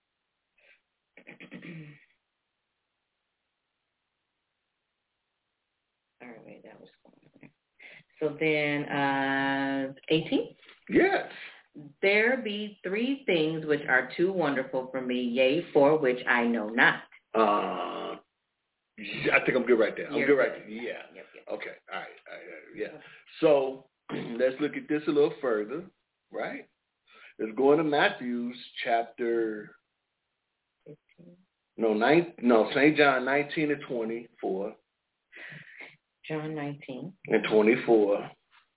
All right, wait, that was going. So then, uh, eighteen? Yes. There be three things which are too wonderful for me, yea, for which I know not. Uh, I think I'm good right there. I'm You're good right good. there. Yeah. Yep, yep. Okay. All right. All right. Yeah. So let's look at this a little further, right? Let's go into Matthew's chapter. fifteen. No, nine. No, Saint John nineteen and twenty-four. John nineteen. And twenty-four.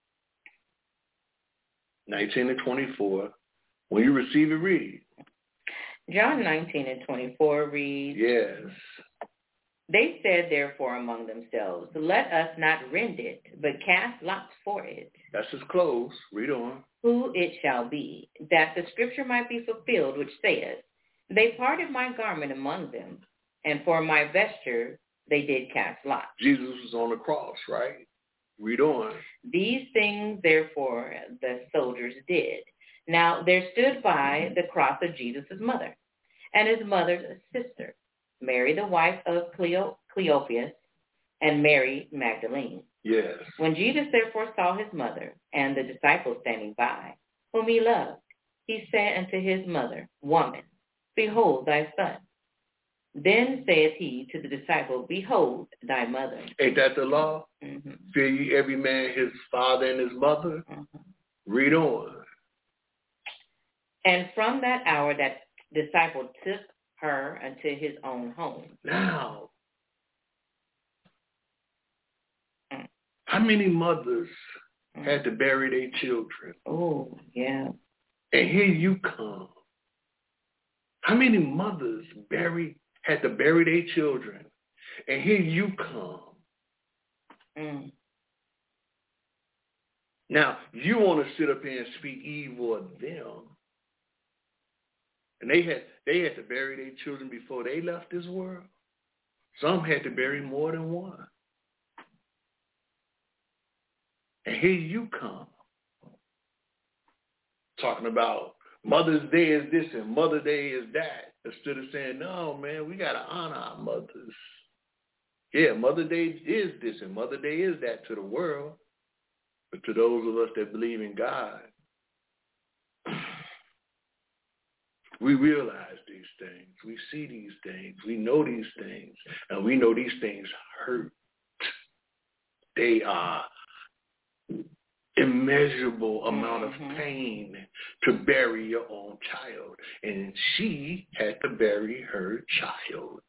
nineteen and twenty-four. When you receive it, read. John nineteen and twenty-four reads, yes. They said therefore among themselves, let us not rend it, but cast lots for it. That's his clothes. Read on. Who it shall be, that the scripture might be fulfilled, which saith, they parted my garment among them, and for my vesture they did cast lots. Jesus was on the cross, right? Read on. These things, therefore, the soldiers did. Now there stood by the cross of Jesus' mother, and his mother's sister, Mary, the wife of Cleo, Cleophas, and Mary Magdalene. Yes. When Jesus therefore saw his mother and the disciples standing by, whom he loved, he said unto his mother, Woman, behold thy son. Then saith he to the disciple, Behold thy mother. Ain't that the law? Mm-hmm. Fear ye every man his father and his mother. Mm-hmm. Read on. And from that hour that disciple took her unto his own home. Now, mm. how many mothers mm. had to bury their children? Oh, yeah. And here you come. How many mothers bury had to bury their children? And here you come. Mm. Now, you want to sit up here and speak evil of them. And they had they had to bury their children before they left this world. Some had to bury more than one. And here you come. Talking about Mother's Day is this and Mother's Day is that. Instead of saying, no, man, we got to honor our mothers. Yeah, Mother's Day is this and Mother's Day is that to the world. But to those of us that believe in God, we realize these things. We see these things. We know these things. And we know these things hurt. They are immeasurable amount of mm-hmm. pain to bury your own child. And she had to bury her child.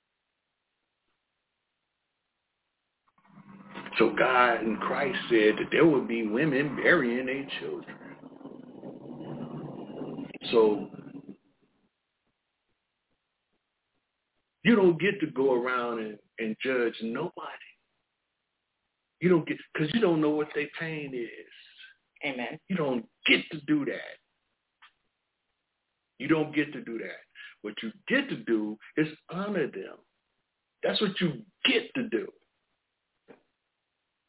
So God in Christ said that there would be women burying their children. So you don't get to go around and, and judge nobody. You don't get, because you don't know what their pain is. Amen. You don't get to do that. You don't get to do that. What you get to do is honor them. That's what you get to do.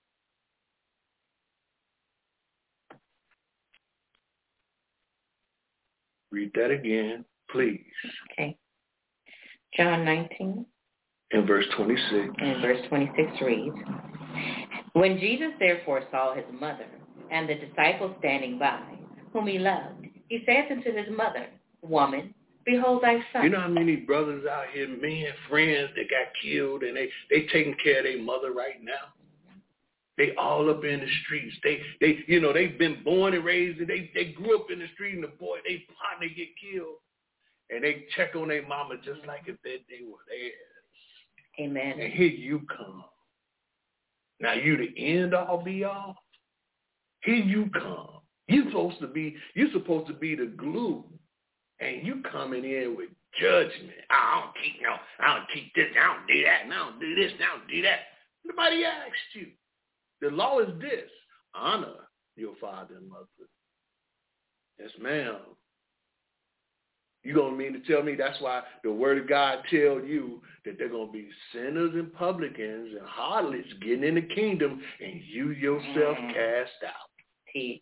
Read that again, please. Okay. John nineteen. In verse twenty-six. And verse twenty-six reads, When Jesus therefore saw his mother and the disciples standing by, whom he loved, he said unto his mother, Woman, behold thy son. You know how many brothers out here, men, friends, that got killed, and they, they taking care of their mother right now? They all up in the streets. They, they, you know, they've been born and raised, and they, they grew up in the street, and the boy, they partner get killed. And they check on their mama just like if they, they were theirs. Amen. And here you come. Now you the end all be all. Here you come. You supposed to be, you supposed to be the glue. And you coming in with judgment. I don't keep no, I don't keep this, I don't do that, and I don't do this, and I don't do that. Nobody asked you. The law is this. Honor your father and mother. Yes, ma'am. You gonna mean to tell me that's why the word of God tell you that they're gonna be sinners and publicans and harlots getting in the kingdom, and you yourself mm. cast out. Teach.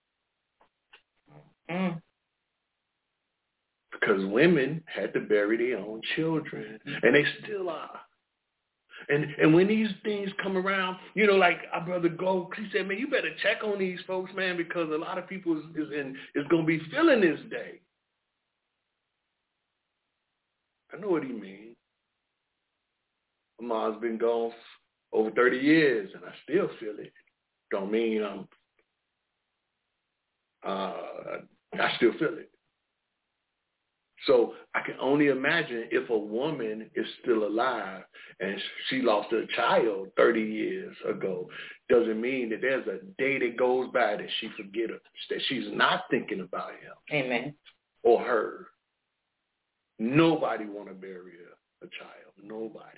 Mm. Because women had to bury their own children, and they still are. And and when these things come around, you know, like our brother Gold, he said, man, you better check on these folks, man, because a lot of people is, is, in, is going to be feeling this day. I know what he means. My mom's been gone over thirty years, and I still feel it. Don't mean I'm, uh, I still feel it. So I can only imagine if a woman is still alive and she lost a child thirty years ago, doesn't mean that there's a day that goes by that she forget her, that she's not thinking about him. Amen. Or her. Nobody want to bury a, a child. Nobody.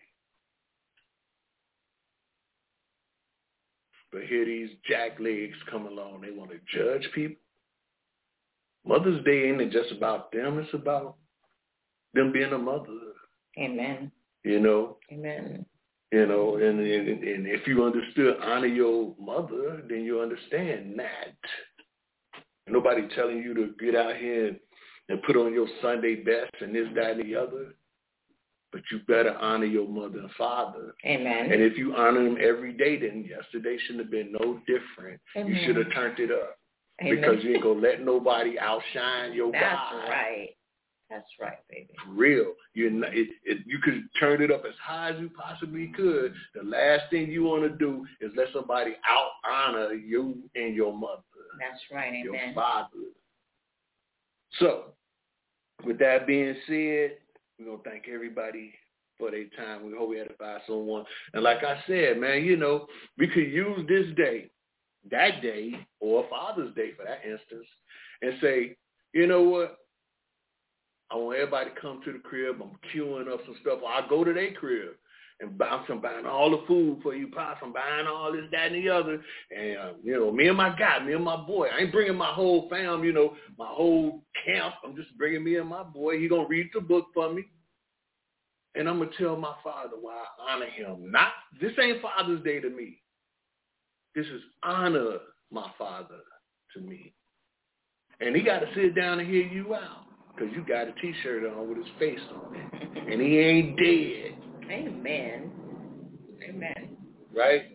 But here these jacklegs come along. They want to judge people. Mother's Day ain't just about them. It's about them being a mother. Amen. You know? Amen. You know, and, and, and if you understood honor your mother, then you understand that. Nobody telling you to get out here and, and put on your Sunday best and this, that, and the other. But you better honor your mother and father. Amen. And if you honor them every day, then yesterday shouldn't have been no different. Amen. You should have turned it up. Amen. Because you ain't going to let nobody outshine your That's God. That's right. That's right, baby. For real. You're not, it, it, you could turn it up as high as you possibly could. The last thing you want to do is let somebody out-honor you and your mother. That's right, amen. Your father. So, with that being said, we're going to thank everybody for their time. We hope we edify someone. And like I said, man, you know, we could use this day, that day, or Father's Day for that instance, and say, you know what? I want everybody to come to the crib. I'm queuing up some stuff. Or I'll go to their crib and buy some, buying all the food for you, pops. I'm buying all this, that, and the other. And, uh, you know, me and my guy, me and my boy. I ain't bringing my whole fam, you know, my whole camp. I'm just bringing me and my boy. He going to read the book for me. And I'm going to tell my father why I honor him. Not, this ain't Father's Day to me. This is honor my father to me. And he got to sit down and hear you out. Because you got a T-shirt on with his face on it. And he ain't dead. Amen. Amen. Right?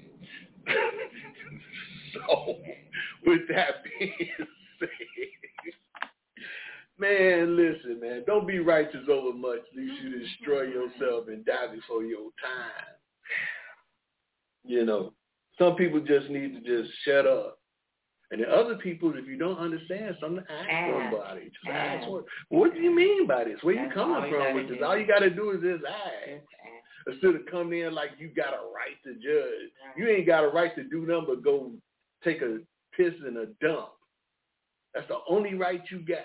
So, with that being said, man, listen, man. Don't be righteous over much. You should destroy yourself and die before your time. You know, some people just need to just shut up. And the other people, if you don't understand something, ask, ask somebody. Just ask. ask what, what do you mean by this? Where That's you coming from with this? Do. All you got to do is just ask. ask. Instead of coming in like you got a right to judge. Right. You ain't got a right to do nothing but go take a piss in a dump. That's the only right you got.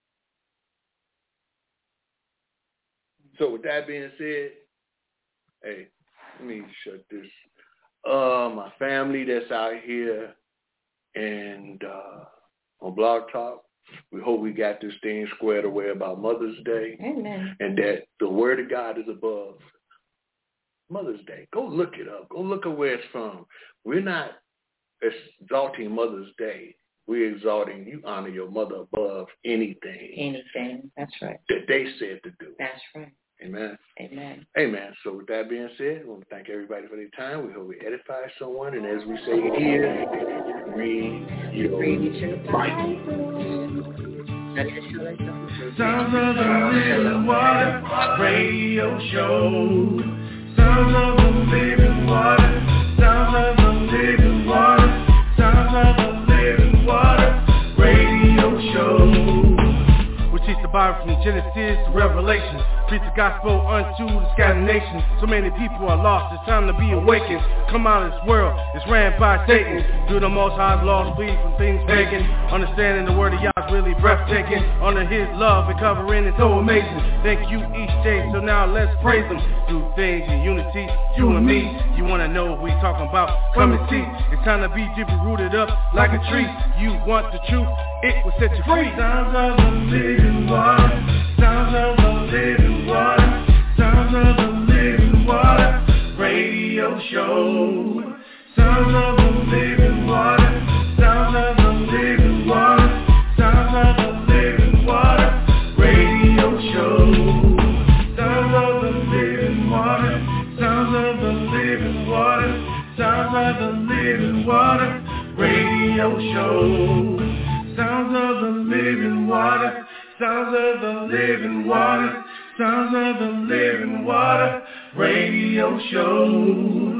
So with that being said, hey, let me shut this. Uh, my family that's out here, and uh, on Blog Talk, we hope we got this thing squared away about Mother's Day. Amen. And that the Word of God is above Mother's Day. Go look it up. Go look at where it's from. We're not exalting Mother's Day. we exalt and you honor your mother above anything. Anything. That's right. That they said to do. That's right. Amen. Amen. Amen. So with that being said, we want to thank everybody for their time. We hope we edify someone. And as we say here, read your, read your Bible. Sounds of the Living Water Radio Show. Sounds of the Living Water. Sounds of the Living Water. Sounds of the Living Water Radio Show. We teach the Bible from Genesis to Revelation. Preach the gospel unto the scattered nations. So many people are lost, it's time to be awakened. Come out of this world, it's ran by Satan. Do the most high's laws, flee from things pagan. Understanding the word of Yah is really breathtaking. Under his love and covering is so amazing. Thank you each day, so now let's praise him. Do things in unity, you and me. You wanna know what we talking about? Come and see. It's time to be deeply rooted up like a tree. You want the truth, it will set you free. Sounds of the living water. Sounds of the living water. Sounds of the living water radio show. Sounds of the living water. Sounds of the living water. Sounds of the living water radio show. Sounds of the living water. Sounds of the living water. Sounds of the living water radio show. Sounds of the living water. Sounds of the living water. Sounds of the living water radio show.